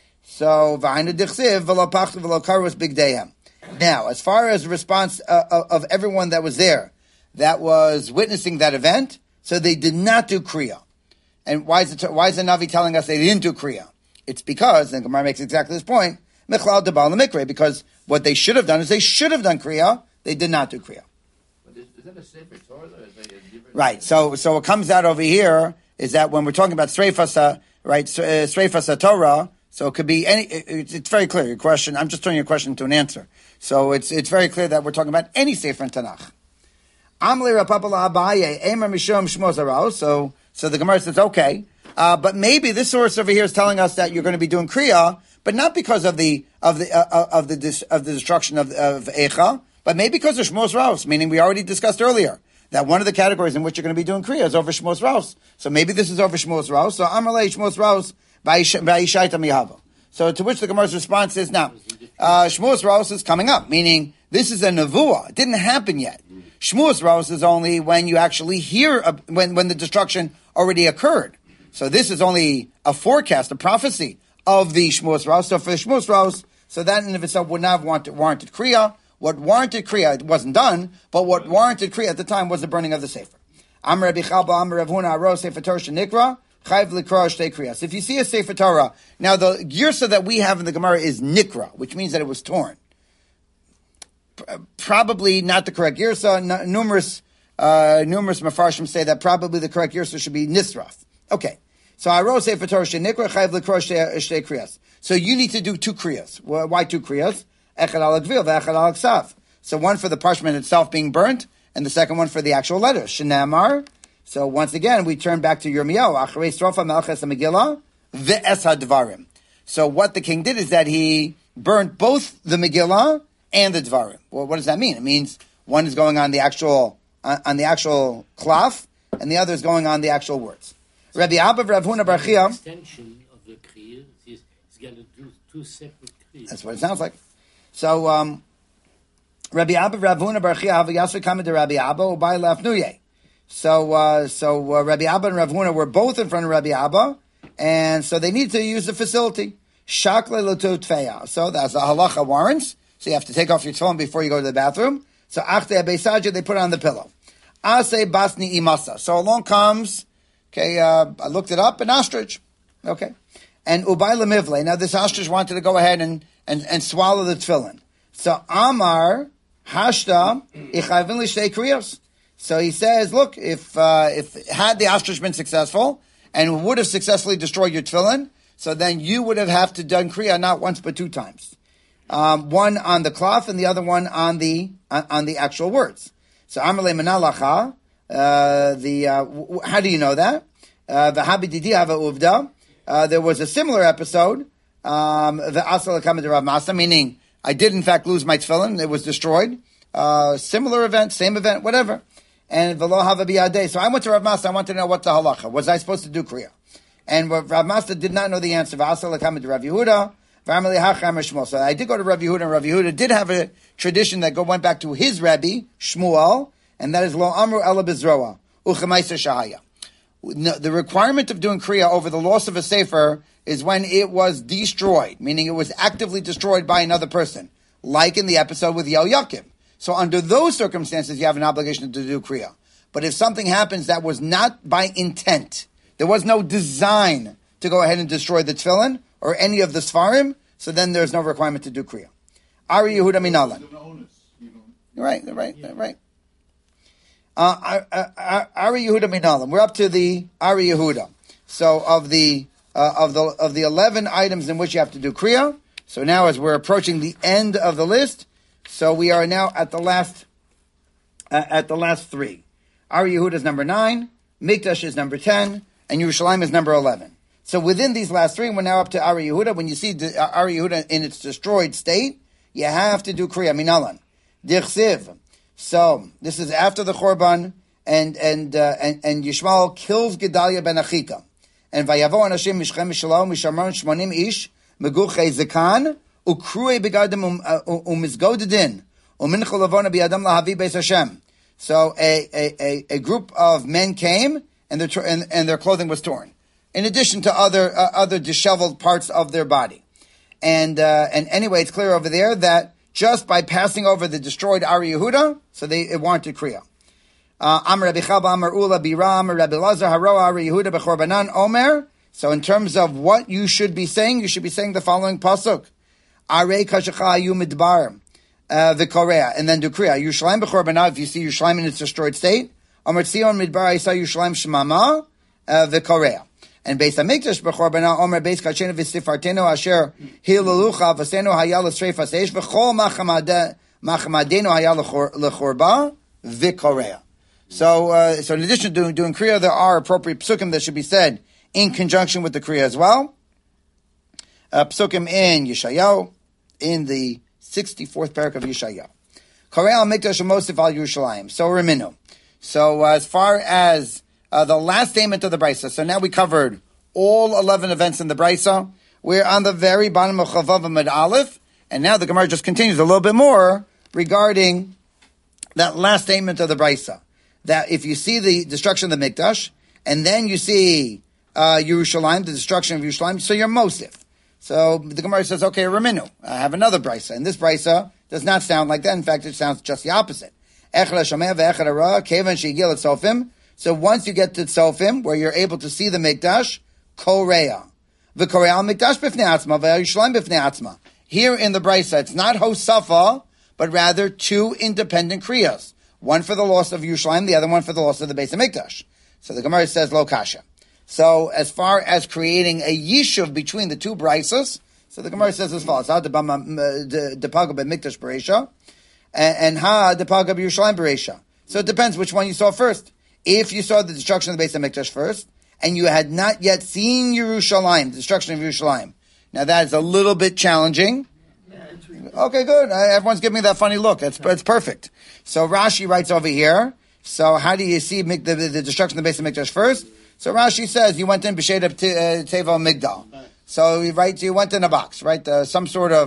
So v'ayna dichsiv v'lo pachtu v'lo karus bigdeihem. Now, as far as the response uh, of, of everyone that was there, that was witnessing that event, so they did not do Kriya. And why is it, why is the Navi telling us they didn't do Kriya? It's because, and Gemara makes exactly this point, Michlal Debal Mikre, because what they should have done is they should have done Kriya. They did not do Kriya. But is, is that a separate Torah? Or is that a different right. So, so what comes out over here is that when we're talking about Sreifasa, right, Sreifasa Torah, so it could be any, it's, it's very clear, your question, I'm just turning your question into an answer. So it's, it's very clear that we're talking about any Sefer in Tanakh. Amli Rapapala Abaye, Emer Mishom Shmozarao, so, so the Gemara says, okay, uh, but maybe this source over here is telling us that you're going to be doing Kriya, but not because of the, of the, uh, of the, of the destruction of, of Eicha, but maybe because of Shmos Raus, meaning we already discussed earlier that one of the categories in which you're going to be doing Kriya is over Shmos Raus. So maybe this is over Shmos Raus. So Amalei Shmos Raus Va'ishaita Mihava. So to which the Gemara's response is, now, uh, Shmos Raus is coming up, meaning this is a nevuah. It didn't happen yet. Shmos Raus is only when you actually hear, a, when, when the destruction already occurred. So this is only a forecast, a prophecy of the Shmos Raus. So for the Shmos Raus, so that in of itself would not have warranted, warranted Kriya. What warranted Kriya, it wasn't done, but what warranted Kriya at the time was the burning of the Sefer. Amr Rabbi Chalba, Amr Rav Huna, Aro Sefer Torah Shenikra, Chayv Likra Shtei Kriyas. If you see a Sefer Torah, now the Girsa that we have in the Gemara is Nikra, which means that it was torn. Probably not the correct Girsa. N- numerous, uh, numerous Mefarshim say that probably the correct Girsa should be Nisraf. Okay. So Aro Sefer Torah Shenikra, Chayv Likra Shtei Kriyas. So you need to do two Kriyas. Why two Kriyas? Echad al Gvil, Echad al Ksav. So one for the parchment itself being burnt, and the second one for the actual letters. Shenamar. So once again, we turn back to Yirmiyahu. Acharei Strofa Melches HaMegillah ve'es HaDvarim. So what the king did is that he burnt both the Megillah and the Dvarim. Well, what does that mean? It means one is going on the actual uh, on the actual cloth, and the other is going on the actual words. Rabbi Abba Rav Huna Bar Chia. Extension of the Kriya is going to do two separate Kriyas. That's what it sounds like. So, um, Rabbi Abba, Rav Huna, Bar Chia, Hava Yasser, Kama de Rabbi Abba, Ubai Lafnuye. So, uh, so uh, Rabbi Abba and Rav Huna were both in front of Rabbi Abba, and so they need to use the facility. Shakle Lotu Tfeya. So that's the halacha warrants. So you have to take off your tefillin before you go to the bathroom. So Achte Beisaja, they put it on the pillow. Ase Basni Imasa. So along comes, okay, uh, I looked it up, an ostrich. Okay. And Ubay Lemivle. Now this ostrich wanted to go ahead and, and, and swallow the tefillin. So Amar Hashta Ichayvin Lishtei Kriyos. So he says, look, if uh, if had the ostrich been successful and would have successfully destroyed your tefillin, so then you would have had to done kriya not once but two times, um, one on the cloth and the other one on the on, on the actual words. So Amalei Manalacha, uh, the uh, w- how do you know that? The Habididi Hava Uvda. There was a similar episode. Um, the Asal Kama de Rav Masa, meaning I did in fact lose my tefillin; it was destroyed. Uh, similar event, same event, whatever. And v'lo hava biyadei. So I went to Rav Masa. I wanted to know what the halacha was. I supposed to do kriya? And Rav Masa did not know the answer. V'asal lekama to Rav Yehuda. V'amali hacham Shmuel. So I did go to Rav Yehuda, and Rav Yehuda did have a tradition that go went back to his Rebbe Shmuel, and that is lo amru ela bezroa uchemaisa shahaya. The requirement of doing kriya over the loss of a sefer is when it was destroyed, meaning it was actively destroyed by another person, like in the episode with Yoyakim. So under those circumstances, you have an obligation to do kriya. But if something happens that was not by intent, there was no design to go ahead and destroy the tefillin or any of the svarim, so then there's no requirement to do kriya. Ari Yehuda Minalan. Right, right, right. Uh, Ari Yehuda Minalan. We're up to the Ari Yehuda. So of the uh, of the of the eleven items in which you have to do kriya. So now, as we're approaching the end of the list. So we are now at the last, uh, at the last three. Ari Yehuda is number nine, Mikdash is number ten, and Yerushalayim is number eleven. So within these last three, we're now up to Ari Yehuda. When you see the, uh, Ari Yehuda in its destroyed state, you have to do Kriya Minalan. Dichsiv. So this is after the Chorban, and and uh, and, and Yishmael kills Gedalia ben Achika. And Vayavo Anashim Mishchem Mishalom Mishamron Shmonim Ish Meguchei Zekan. Ukrui begadim umizgodedin uminchol lavona biadam lahavi beis Hashem. So a, a, a, a group of men came and their and, and their clothing was torn, in addition to other uh, other disheveled parts of their body. And uh, and anyway, it's clear over there that just by passing over the destroyed Ari Yehuda, so they it warranted kriya. Amar Rabbi Chaba Amar Ula Bira Amar Rabbi Lazar Haro Ari Yehuda bechorbanan Omer. So in terms of what you should be saying, you should be saying the following pasuk. Arei kashacha ayu midbar v'korea, and then do kriya. Yerushalayim b'chorbanah, if you see Yerushalayim in its destroyed state. Amar tzion midbar isa Yerushalayim shmama v'korea. And Beis Hamikdash b'chorbanah, Omer Beis kachenu v'sifartenu asher hilalucha v'senu hayal l'sreifas eish v'chol machamadenu hayal l'chorba v'korea. So, uh, so in addition to doing, doing kriya, there are appropriate psukim that should be said in conjunction with the kriya as well. Uh, psukim in Yeshayahu, in the sixty-fourth parak of Yeshayahu. Korei al mikdash mosif al Yerushalayim. So reminu. So uh, as far as uh, the last statement of the brisa, so now we covered all eleven events in the brisa. We're on the very bottom of Chavav Amud Aleph, and now the Gemara just continues a little bit more regarding that last statement of the brisa. That if you see the destruction of the mikdash, and then you see uh, Yerushalayim, the destruction of Yerushalayim, so you're mosif. So the Gemara says, okay, Raminu, I have another brisa. And this brisa does not sound like that. In fact, it sounds just the opposite. So once you get to Tzofim, where you're able to see the Mikdash, Korea. The Korea Mikdash b'fnei atzma, v'Yerushalayim b'fnei atzma. Here in the brisa, it's not Hosafa, but rather two independent kriyas. One for the loss of Yerushalayim, the other one for the loss of the Beis Hamikdash. So the Gemara says, Lo kasha. So, as far as creating a yishuv between the two brisas, so the Gemara says as follows: Ha depaga b'mikdash bereisha, and ha depaga b'Yerushalayim bereisha. So it depends which one you saw first. If you saw the destruction of the Beis Hamikdash first, and you had not yet seen Yerushalayim, the destruction of Yerushalayim, now that is a little bit challenging. Okay, good. Everyone's giving me that funny look. That's that's perfect. So Rashi writes over here. So how do you see the, the, the destruction of the Beis Hamikdash first? So Rashi says you went in b'shed of teva migdal. So he writes you went in a box, right? Uh, some sort of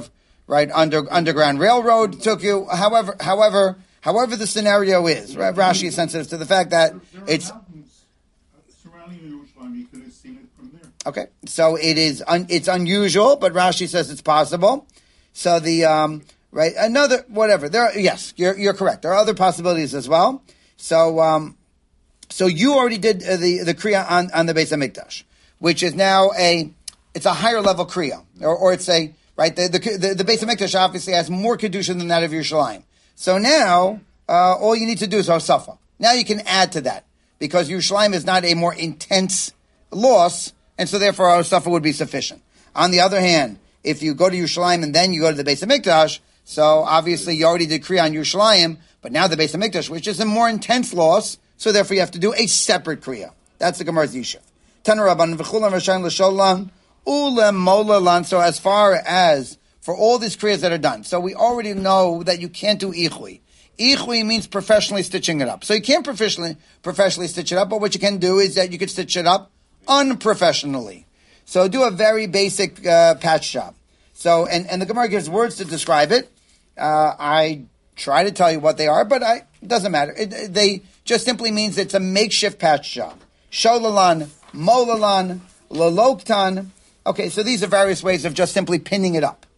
right, under underground railroad took you. However, however, however the scenario is, right, Rashi is sensitive to the fact that there are it's mountains surrounding Yerushalayim. You could have seen it from there. okay. So it is un, it's unusual, but Rashi says it's possible. So the um, right another whatever there. Are, yes, you're you're correct. There are other possibilities as well. So um, so you already did uh, the the kriya on on the Beis Hamikdash, which is now a it's a higher level kriya, or, or it's a right the the the, the Beis Hamikdash obviously has more kedusha than that of Yerushalayim. So now uh, all you need to do is hosafa. Now you can add to that because Yerushalayim is not a more intense loss, and so therefore hosafa would be sufficient. On the other hand, if you go to Yerushalayim and then you go to the Beis Hamikdash, so obviously you already did kriya on Yerushalayim, but now the Beis Hamikdash, which is a more intense loss, so therefore you have to do a separate kriya. That's the Gemara's yishuv. Tanu Rabban v'chulam v'shayin l'sholan ulem mola lan. So as far as for all these kriyas that are done, so we already know that you can't do ichui. Ichui means professionally stitching it up. So you can't professionally professionally stitch it up, but what you can do is that you can stitch it up unprofessionally. So do a very basic uh, patch job. So and, and the Gemara gives words to describe it. Uh, I try to tell you what they are, but I, it doesn't matter. It, it, they just simply means it's a makeshift patch job. Sholalan, molalan, laloktan. Okay, so these are various ways of just simply pinning it up.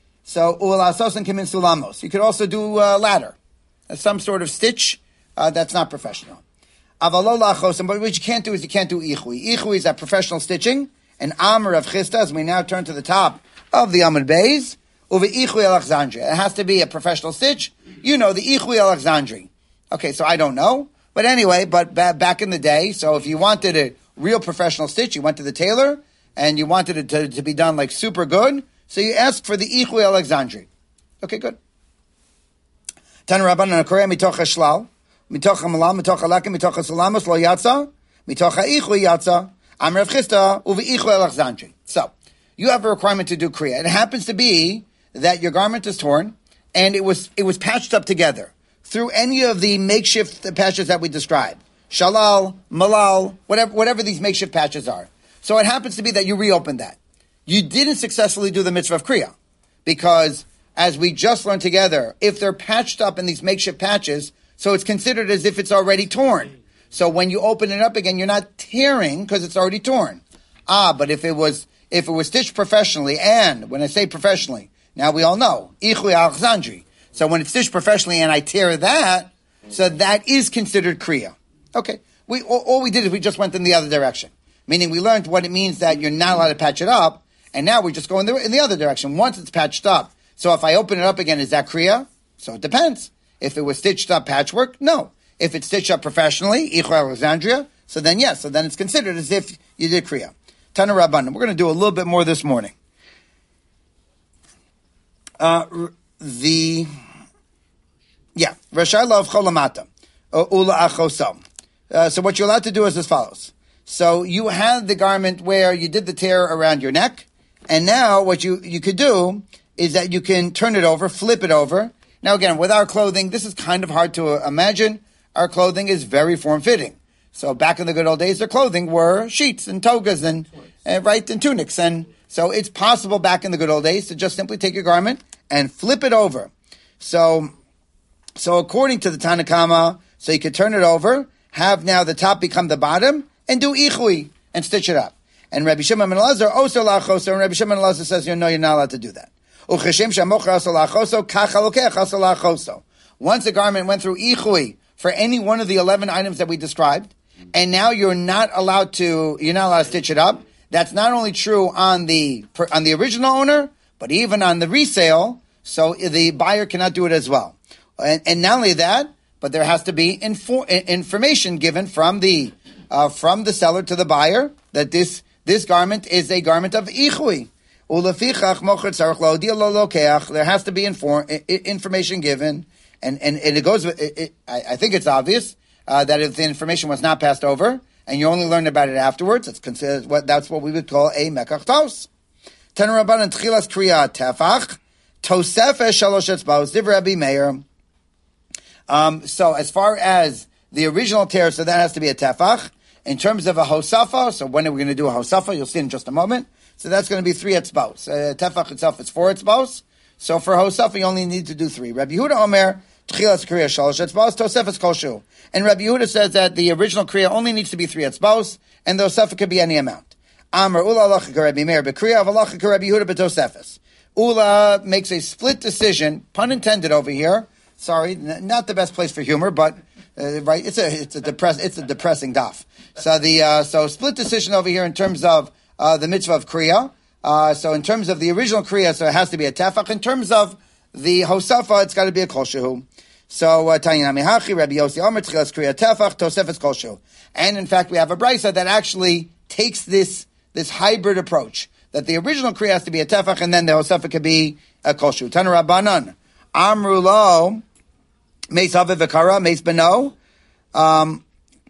So ulasosan kimin sulamos. You could also do a ladder, some sort of stitch. Uh, that's not professional. Avalola achosan, but what you can't do is you can't do ichui. Ichui is that professional stitching. And Amr of Chisda, as we now turn to the top of the Amud Beis, uve ichui Alexandria. It has to be a professional stitch. You know, the ichui Alexandria. Okay, so I don't know. But anyway, but ba- back in the day, so if you wanted a real professional stitch, you went to the tailor, and you wanted it to, to be done like super good, so you asked for the ichui Alexandria. Okay, good. Tanu Rabbanan Korea mitoch hashlal, mitoch hamalal, mitoch halakim, mitoch hasulamos lo yatsa, mitoch haichui yatsa, Amr of Chisda, uvi ichui Alexandria. So, you have a requirement to do kriya. It happens to be that your garment is torn, and it was it was patched up together through any of the makeshift patches that we described. Shalal, malal, whatever whatever these makeshift patches are. So it happens to be that you reopened that. You didn't successfully do the mitzvah of kriya, because as we just learned together, if they're patched up in these makeshift patches, so it's considered as if it's already torn. So when you open it up again, you're not tearing because it's already torn. Ah, but if it was if it was stitched professionally, and when I say professionally, now we all know ichui Alexandri. So when it's stitched professionally and I tear that, so that is considered kriya. Okay, we all, all we did is we just went in the other direction, meaning we learned what it means that you're not allowed to patch it up, and now we just go in the in the other direction. Once it's patched up, so if I open it up again, is that kriya? So it depends. If it was stitched up patchwork, no. If it's stitched up professionally, ichui Alexandria, so then yes, so then it's considered as if you did kriya. Tanu Rabbanan. We're going to do a little bit more this morning. Uh, the yeah, Rashai Lov Cholamata Ula Achosam. So what you're allowed to do is as follows. So you had the garment where you did the tear around your neck, and now what you you could do is that you can turn it over, flip it over. Now again, with our clothing, this is kind of hard to imagine. Our clothing is very form-fitting. So back in the good old days, their clothing were sheets and togas and, uh, right, and tunics. And so it's possible back in the good old days to just simply take your garment and flip it over. So, so according to the Tanna Kama, so you could turn it over, have now the top become the bottom, and do ichui, and stitch it up. And Rabbi Shimon ben Elazar, also lachoso, and Rabbi Shimon ben Elazar says, you know, you're not allowed to do that. Once a garment went through ichui for any one of the eleven items that we described, and now you're not allowed to, you're not allowed to stitch it up. That's not only true on the on the original owner, but even on the resale. So the buyer cannot do it as well. And, and not only that, but there has to be infor, information given from the uh, from the seller to the buyer that this this garment is a garment of ichui. There has to be inform, information given, and, and, and it goes. It, it, I, I think it's obvious uh, that if the information was not passed over and you only learned about it afterwards, it's considered what that's what we would call a mekach tos. Tanu Rabbanan tchilas kriya tefach tosefes shalosh etzbaos divrei Rabbi Meir. Um, so as far as the original tear, so that has to be a tefach. In terms of a hosafa, so when are we going to do a hosafa? You'll see in just a moment. So that's going to be three etzbaos. Uh, tefach itself is four etzbaos. So for Hosafa, you only need to do three. Rabbi Yehuda Omer, Tchilas Kriya Shalosh Etzbaos, Tosefes Koshu. And Rabbi Yehuda says that the original Kriya only needs to be three Etzbaos, and the Hosafa could be any amount. Amar Ula Alacha Rabbi Meir, Bekriya Avalacha Rabbi Yehuda Betosefes. Ula makes a split decision, pun intended over here. Sorry, n- not the best place for humor, but uh, right, it's a it's a depress it's a depressing daf. So the uh, so split decision over here in terms of uh, the mitzvah of Kriya. Uh, so in terms of the original Kriya, so it has to be a tefach. In terms of the Hosafa, it's got to be a kol shehu. So Tanya Mihachi, Rabbi Yossi Omer, Tchilas Kriya tefach, Tosefes kol shehu. And in fact, we have a brisa that actually takes this this hybrid approach, that the original Kriya has to be a tefach, and then the Hosafa could be a kol shehu. Tana Rabbanan, Amru lo, Meis Haviv v'Kara, Meis Beno, um,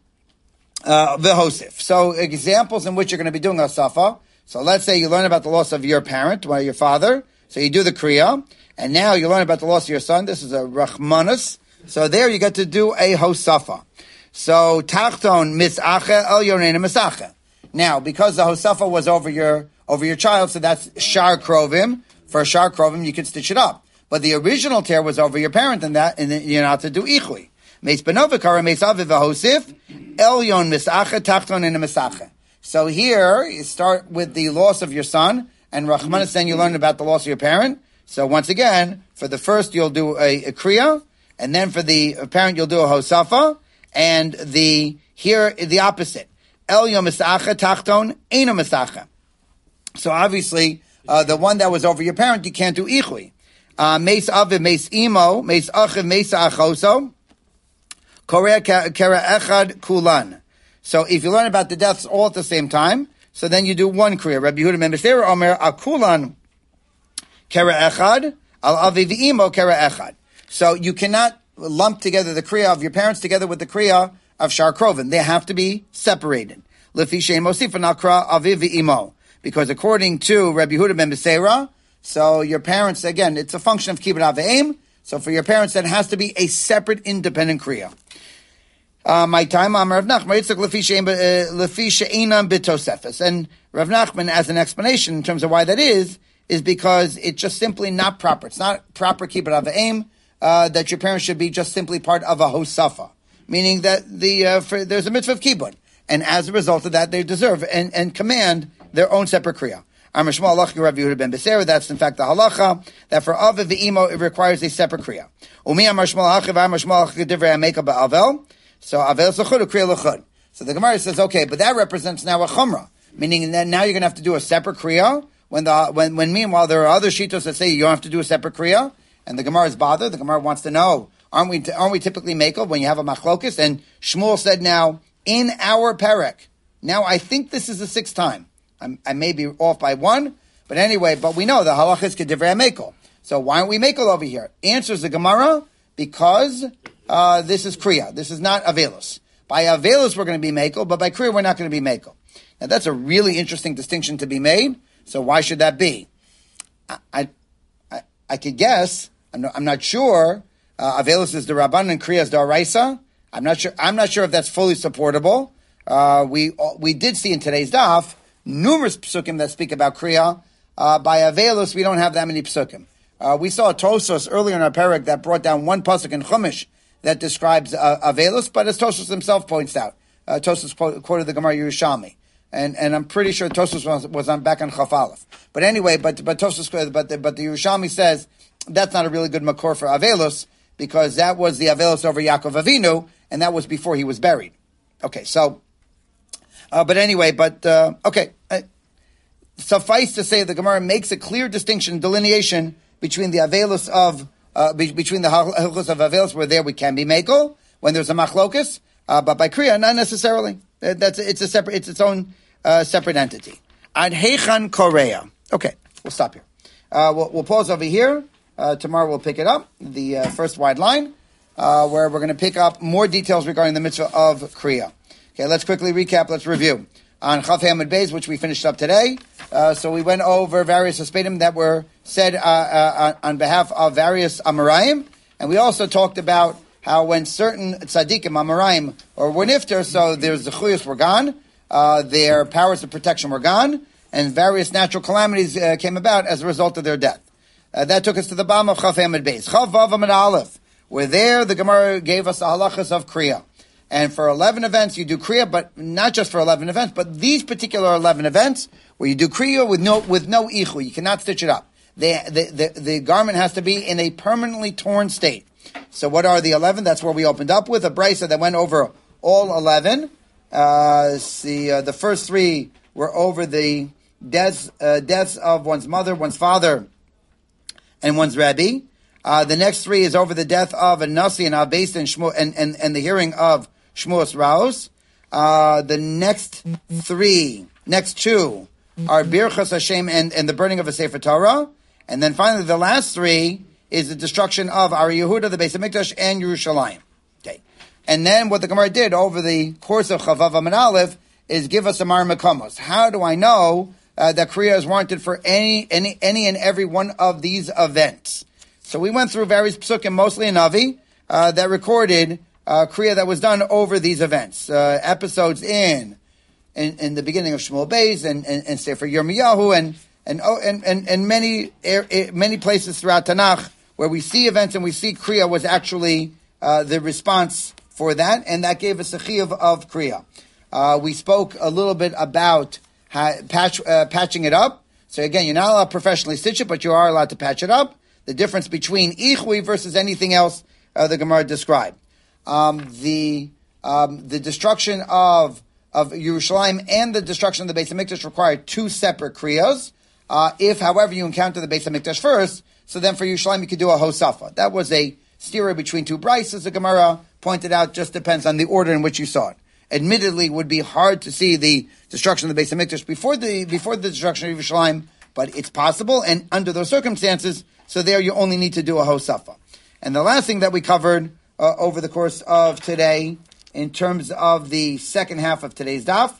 uh, v'Hosif. So examples in which you're going to be doing Hosafa. So let's say you learn about the loss of your parent, or your father. So you do the Kriya, and now you learn about the loss of your son. This is a Rachmanus. So there you get to do a Hosafa. So Tachton Misache El Yonena Misache. Now, because the Hosafa was over your over your child, so that's Shar Krovim. For Shar Krovim, you can stitch it up. But the original tear was over your parent, and that, and you're not to do Ichui. Meis Benovikara Meis Aviv V'Hosif El Yon Misache Tachton in a Misache. So here, you start with the loss of your son, and Rachmanis, then you learn about the loss of your parent. So once again, for the first, you'll do a, a Kriya, and then for the parent, you'll do a Hosafa, and the, here, the opposite. El Yom Misacha Tachton, Eino Misacha. So obviously, uh, the one that was over your parent, you can't do Ichui. Uh, Meis Aviv, Meis Imo, Meis Achiv, Meis Achoso, Korea Kera Echad Kulan. So if you learn about the deaths all at the same time, so then you do one Kriya. Rabbi Yehuda Memesera Omer Akulan Kera Echad Al Aviv Imo Kera Echad. So you cannot lump together the Kriya of your parents together with the Kriya of Shar Krovin. They have to be separated. Lefi Shein Mosif Nakra Aviv Imo. Because according to Rabbi Yehuda Memesera, so your parents, again, it's a function of Kibbut Aveim. So for your parents, that has to be a separate independent Kriya. Uh, my time, I'm Rav Nachman, Yitzchak Lefi She'inam B'Tosefes. And Rav Nachman, as an explanation in terms of why that is, is because it's just simply not proper. It's not proper Kibbut Aveim, uh, that your parents should be just simply part of a Hosafa. Meaning that the, uh, for, there's a mitzvah of Kibbut. And as a result of that, they deserve and, and command their own separate Kriya. That's in fact the halacha, that for Aviv v'Imo, it requires a separate Kriya. So Avel Zechud, Kriya Lechud. So the Gemara says, okay, but that represents now a Chumrah, meaning that now you're going to have to do a separate Kriya, when the when when meanwhile there are other Shitos that say you don't have to do a separate Kriya, and the Gemara is bothered. The Gemara wants to know, aren't we aren't we typically Mekel when you have a Machlokus? And Shmuel said now, in our Perek, now I think this is the sixth time. I'm, I may be off by one, but anyway, but we know the Halach is Kedivrei Mekel. So why aren't we Mekel over here? Answers the Gemara, because Uh, this is Kriya. This is not Avelus. By Avelus, we're going to be Mekel, but by Kriya, we're not going to be Mekel. Now, that's a really interesting distinction to be made. So why should that be? I I, I could guess. I'm not, I'm not sure. Uh, Avelus is the Rabban and Kriya is the Araisa. I'm not sure. I'm not sure if that's fully supportable. Uh, we we did see in today's daf numerous psukim that speak about Kriya. Uh, by Avelus, we don't have that many psukim. Uh, we saw a Tosos earlier in our parak that brought down one pasuk in Chumash that describes uh, Avelus, but as Tosos himself points out, uh, Tosos quote, quoted the Gemara Yerushalmi, and and I'm pretty sure Tosos was, was on back on Chaf Aleph. But anyway, but but Tosos, but the, but the Yerushalmi says that's not a really good makor for Avelus, because that was the Avelus over Yaakov Avinu, and that was before he was buried. Okay, so, uh, but anyway, but uh, okay, uh, suffice to say, the Gemara makes a clear distinction, delineation between the Avelus of Uh, be, between the halachos of Avelus, where there we can be mekel when there's a machlokus, uh, but by Kriya, not necessarily. Uh, that's it's a separate, it's its own uh, separate entity. Ad Heichan Korea. Okay, we'll stop here. Uh, we'll, we'll pause over here. Uh, tomorrow we'll pick it up, the uh, first wide line, uh, where we're going to pick up more details regarding the mitzvah of Kriya. Okay, let's quickly recap. Let's review on Chaf Hamid Beis, which we finished up today. Uh, so we went over various aspedim that were said uh, uh, on behalf of various Amoraim, and we also talked about how when certain tzaddikim, Amoraim, or were nifter, so their zechuyos were gone, uh, their powers of protection were gone, and various natural calamities uh, came about as a result of their death. Uh, that took us to the bottom of Chaf Amid Beis. Chaf Vav Amid Aleph. Where there, the Gemara gave us the halachas of Kriya. And for eleven events, you do Kriya, but not just for eleven events, but these particular eleven events, where you do Kriya with no, with no ichu. You cannot stitch it up. The, the, the, the garment has to be in a permanently torn state. So what are the eleven? That's where we opened up with a brisa that went over all eleven. Uh, the, uh, the first three were over the deaths, uh, deaths of one's mother, one's father, and one's rabbi. Uh, the next three is over the death of a nasi and abes and, and, and, and the hearing of Shmuas Raus. Uh, the next three, next two, are Birchas Hashem and, and the burning of a Sefer Torah. And then finally, the last three is the destruction of Ar Yehuda, the Beis HaMikdash, and Yerushalayim. Okay. And then what the Gemara did over the course of Chavav Amid Aleph is give us a Mar Mekamos. How do I know uh, that Kriya is warranted for any, any, any and every one of these events? So we went through various psukim, mostly in Navi, uh, that recorded uh, Kriya that was done over these events. Uh, episodes in, in in the beginning of Shmuel Beis and, and, and Sefer Yirmiyahu and and, oh, and, and, and many many places throughout Tanakh where we see events and we see Kriya was actually uh, the response for that, and that gave us a chiyuv of Kriya. Uh, we spoke a little bit about ha- patch, uh, patching it up. So again, you're not allowed to professionally stitch it, but you are allowed to patch it up. The difference between ichui versus anything else uh, the Gemara described. Um, the um, the destruction of of Yerushalayim and the destruction of the Beis HaMikdash require two separate kriyos. Uh, if, however, you encounter the Beis HaMikdash first, so then for Yerushalayim you could do a hosafa. That was a steer between two brises. The Gemara pointed out just depends on the order in which you saw it. Admittedly, it would be hard to see the destruction of the Beis HaMikdash before the before the destruction of Yerushalayim, but it's possible, and under those circumstances, so there you only need to do a hosafa. And the last thing that we covered uh, over the course of today, in terms of the second half of today's daf,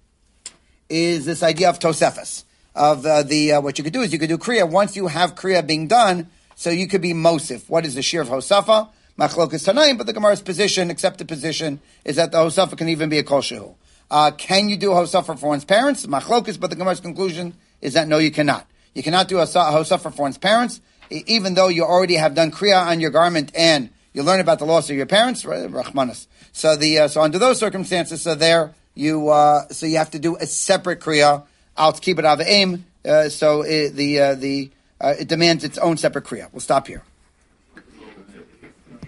is this idea of tosefes. Of uh, the uh, what you could do is you could do kriya once you have kriya being done, so you could be mosif. What is the shear of hosafa? Machlokas tanaim, but the Gemara's position, accepted position, is that the hosafa can even be a kol shehu. Uh, can you do a hosafa for one's parents? Machlokas, but the Gemara's conclusion is that no, you cannot. You cannot do a hosafa for one's parents, even though you already have done kriya on your garment and you learn about the loss of your parents, right? Rachmanis. So the uh, so under those circumstances, so there you uh, so you have to do a separate kriya. Al keep it av aim. Uh, so it, the uh, the uh, it demands its own separate kriya. We'll stop here.